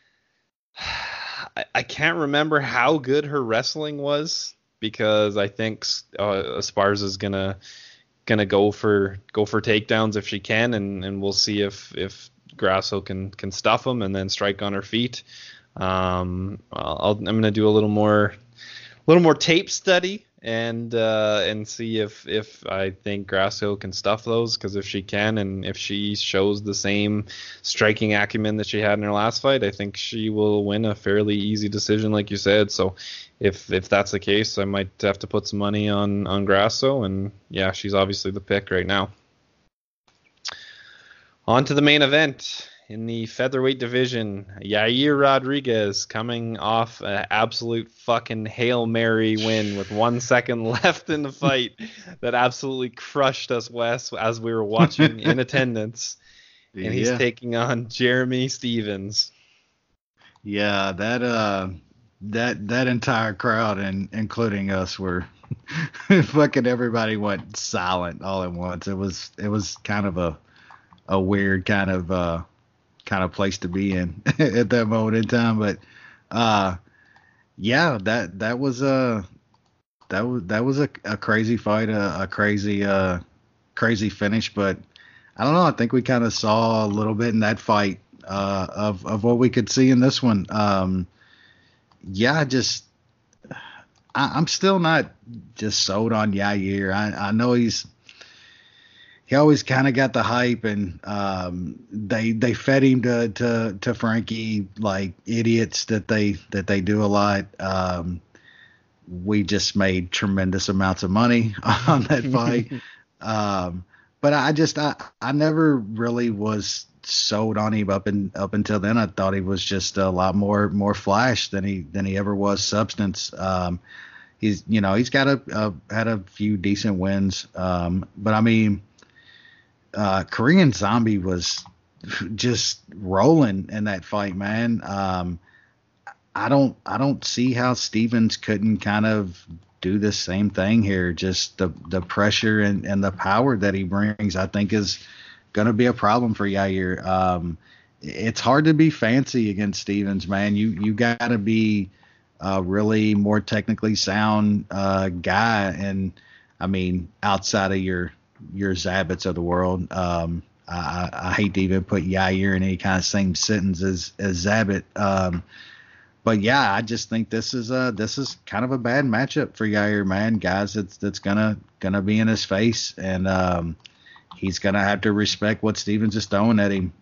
I can't remember how good her wrestling was because I think Esparza's gonna go for takedowns if she can, and we'll see if Grasso can stuff them and then strike on her feet. I'm gonna do a little more tape study and see if I think Grasso can stuff those, because if she can, and if she shows the same striking acumen that she had in her last fight, I think she will win a fairly easy decision, like you said. So if that's the case, I might have to put some money on Grasso, and yeah, she's obviously the pick right now. On to the main event. In the featherweight division, Yair Rodriguez coming off an absolute fucking Hail Mary win with 1 second left in the fight that absolutely crushed us, Wes, as we were watching in attendance. And he's taking on Jeremy Stephens. Yeah, that entire crowd, and including us, were fucking everybody went silent all at once. It was kind of a weird kind of place to be in at that moment in time. But yeah, that was a crazy fight, a crazy finish. But I don't know. I think we kind of saw a little bit in that fight of what we could see in this one. Yeah, I'm still not just sold on Yair. I know he always kind of got the hype, and they fed him to Frankie like idiots that they do a lot. We just made tremendous amounts of money on that fight. But I never really was sold on him up until then. I thought he was just a lot more flash than he ever was substance. He's got had a few decent wins. But I mean, Korean Zombie was just rolling in that fight, man. I don't see how Stephens couldn't kind of do the same thing here. Just the pressure and the power that he brings, I think, is going to be a problem for Yair. It's hard to be fancy against Stephens, man. You got to be a really more technically sound guy, and I mean, outside of your Zabbits of the world. I hate to even put Yair in any kind of same sentence as Zabbit. But yeah, I just think this is kind of a bad matchup for Yair, man. Guys, that's gonna be in his face, and he's gonna have to respect what Stephens is throwing at him.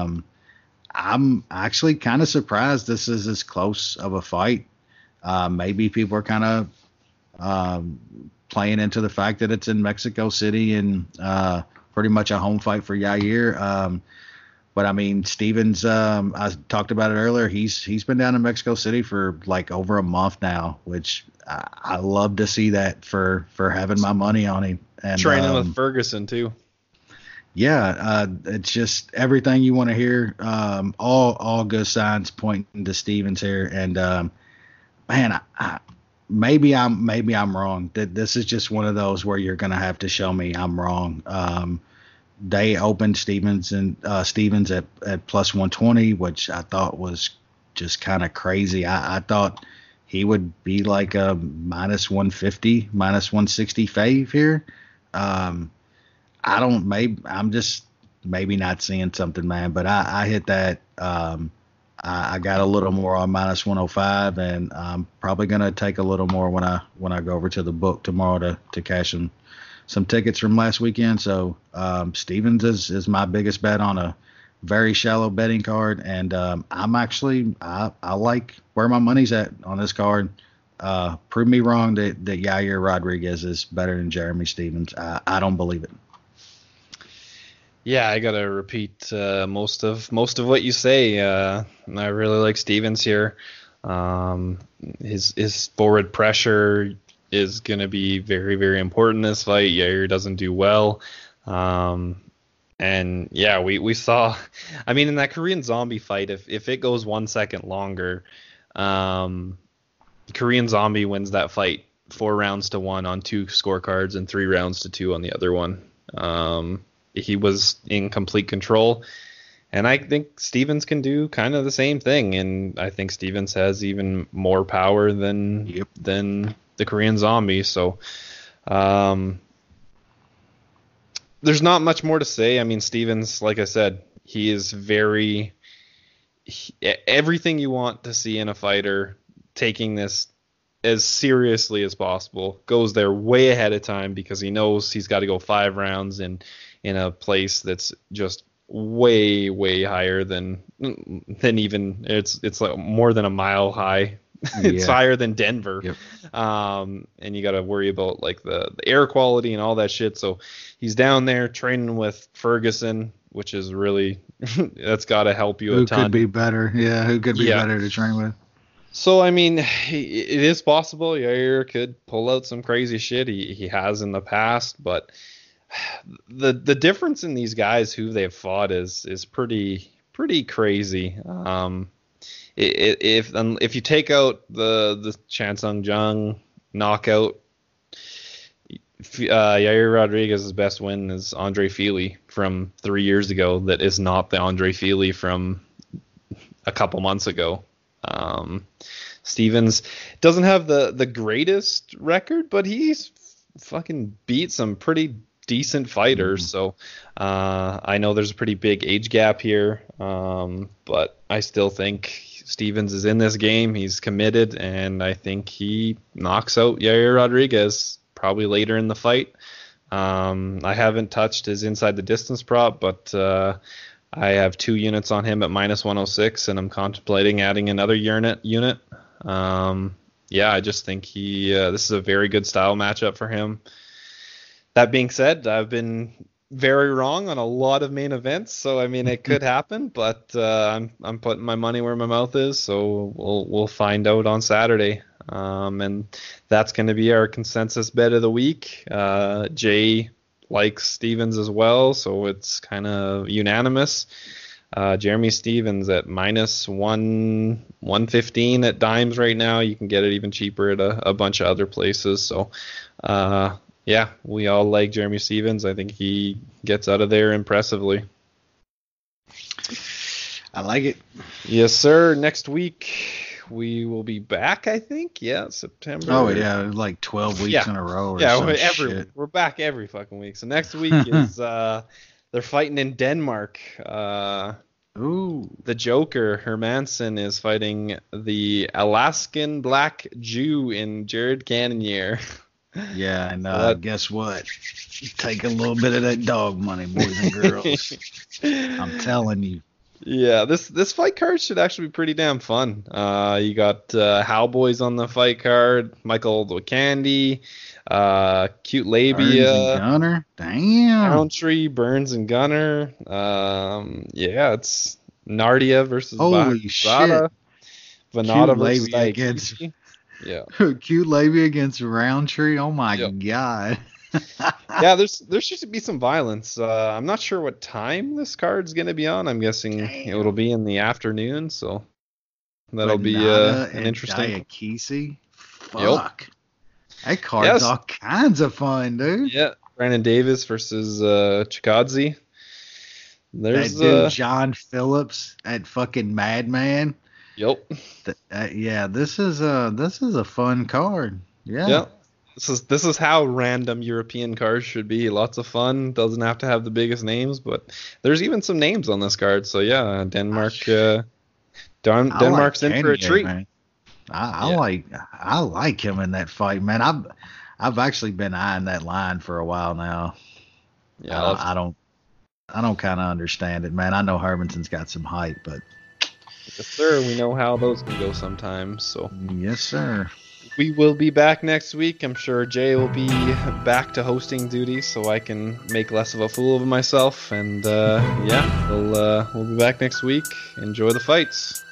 I'm actually kind of surprised this is as close of a fight. Maybe people are kind of playing into the fact that it's in Mexico City and pretty much a home fight for Yair. But I mean, Stephens, I talked about it earlier. He's been down in Mexico City for like over a month now, which I love to see that for having my money on him. And training with Ferguson too. Yeah, it's just everything you want to hear. All good signs pointing to Stephens here, and man, maybe I'm wrong. This is just one of those where you're gonna have to show me I'm wrong. They opened Stephens at plus 120, which I thought was just kind of crazy. I thought he would be like a minus 150, minus 160 fave here. I'm just maybe not seeing something, man. But I hit that. I got a little more on minus 105, and I'm probably gonna take a little more when I go over to the book tomorrow to cash some tickets from last weekend. So Stephens is my biggest bet on a very shallow betting card, and I'm actually I like where my money's at on this card. Prove me wrong that Yair Rodriguez is better than Jeremy Stevens. I don't believe it. Yeah, I gotta repeat most of what you say. I really like Stevens here. His forward pressure is gonna be very, very important in this fight. Yair doesn't do well. And yeah, we saw, I mean, in that Korean Zombie fight, if it goes 1 second longer, Korean Zombie wins that fight 4 rounds to 1 on 2 scorecards and 3 rounds to 2 on the other one. He was in complete control, and I think Stevens can do kind of the same thing. And I think Stevens has even more power than the Korean Zombie. So there's not much more to say. I mean, Stevens, like I said, he is everything you want to see in a fighter, taking this as seriously as possible, goes there way ahead of time because he knows he's got to go 5 rounds in a place that's just way, way higher than even it's like more than a mile high. It's higher than Denver. Yep. And you got to worry about like the air quality and all that shit. So he's down there training with Ferguson, which is really, that's got to help you a ton. Who could be better? Yeah. Who could be better to train with? So, I mean, it is possible Yair could pull out some crazy shit. He has in the past, but the difference in these guys who they've fought is pretty crazy. If you take out the Chan Sung Jung knockout, Yair Rodriguez's best win is Andre Fili from 3 years ago. That is not the Andre Fili from a couple months ago. Stevens doesn't have the greatest record, but he's fucking beat some pretty decent fighters. So I know there's a pretty big age gap here, but I still think Stevens is in this game. He's committed, and I think he knocks out Yair Rodriguez probably later in the fight. I haven't touched his inside the distance prop, but I have 2 units on him at -106, and I'm contemplating adding another unit. Yeah, I just think this is a very good style matchup for him. That being said, I've been very wrong on a lot of main events, so I mean it could happen, but I'm putting my money where my mouth is, so we'll find out on Saturday. And that's going to be our consensus bet of the week. Jay likes Stevens as well, so it's kind of unanimous. Jeremy Stevens at -115 at Dimes right now. You can get it even cheaper at a bunch of other places. So yeah, we all like Jeremy Stevens. I think he gets out of there impressively. I like it. Yes, sir. Next week we will be back, I think. Yeah, September. Oh, yeah, like 12 weeks in a row or some shit. We're back every fucking week. So next week is they're fighting in Denmark. Ooh. The Joker, Hermansen, is fighting the Alaskan Black Jew in Jared Cannonier. Yeah, and guess what? Take a little bit of that dog money, boys and girls. I'm telling you. Yeah, this fight card should actually be pretty damn fun. You got Cowboys on the fight card, Michael Candy, Cute Labia, Burns and Gunner. Damn. Roundtree, Burns and Gunner. Yeah, it's Nardia versus Holy shit. Venata versus Labia against yeah. Cute Labia against Roundtree. Oh my god. Yeah, there should be some violence. I'm not sure what time this card's gonna be on. I'm guessing it'll be in the afternoon, so that'll be an interesting. Diakisi? Fuck. Yep. That card's all kinds of fun, dude. Yeah, Brandon Davis versus Chikadze. There's that dude John Phillips at fucking Madman. Yep. Yeah, this is a fun card. Yeah. Yep. This is how random European cards should be. Lots of fun. Doesn't have to have the biggest names, but there's even some names on this card. So yeah, Denmark. Denmark's in for a treat. Man. I like him in that fight, man. I've actually been eyeing that line for a while now. Yeah, I I don't kind of understand it, man. I know Hermansson's got some hype, but Yes, sir. We know how those can go sometimes. So yes, sir. we will be back next week. I'm sure Jay will be back to hosting duties, so I can make less of a fool of myself. And yeah, we'll be back next week. Enjoy the fights.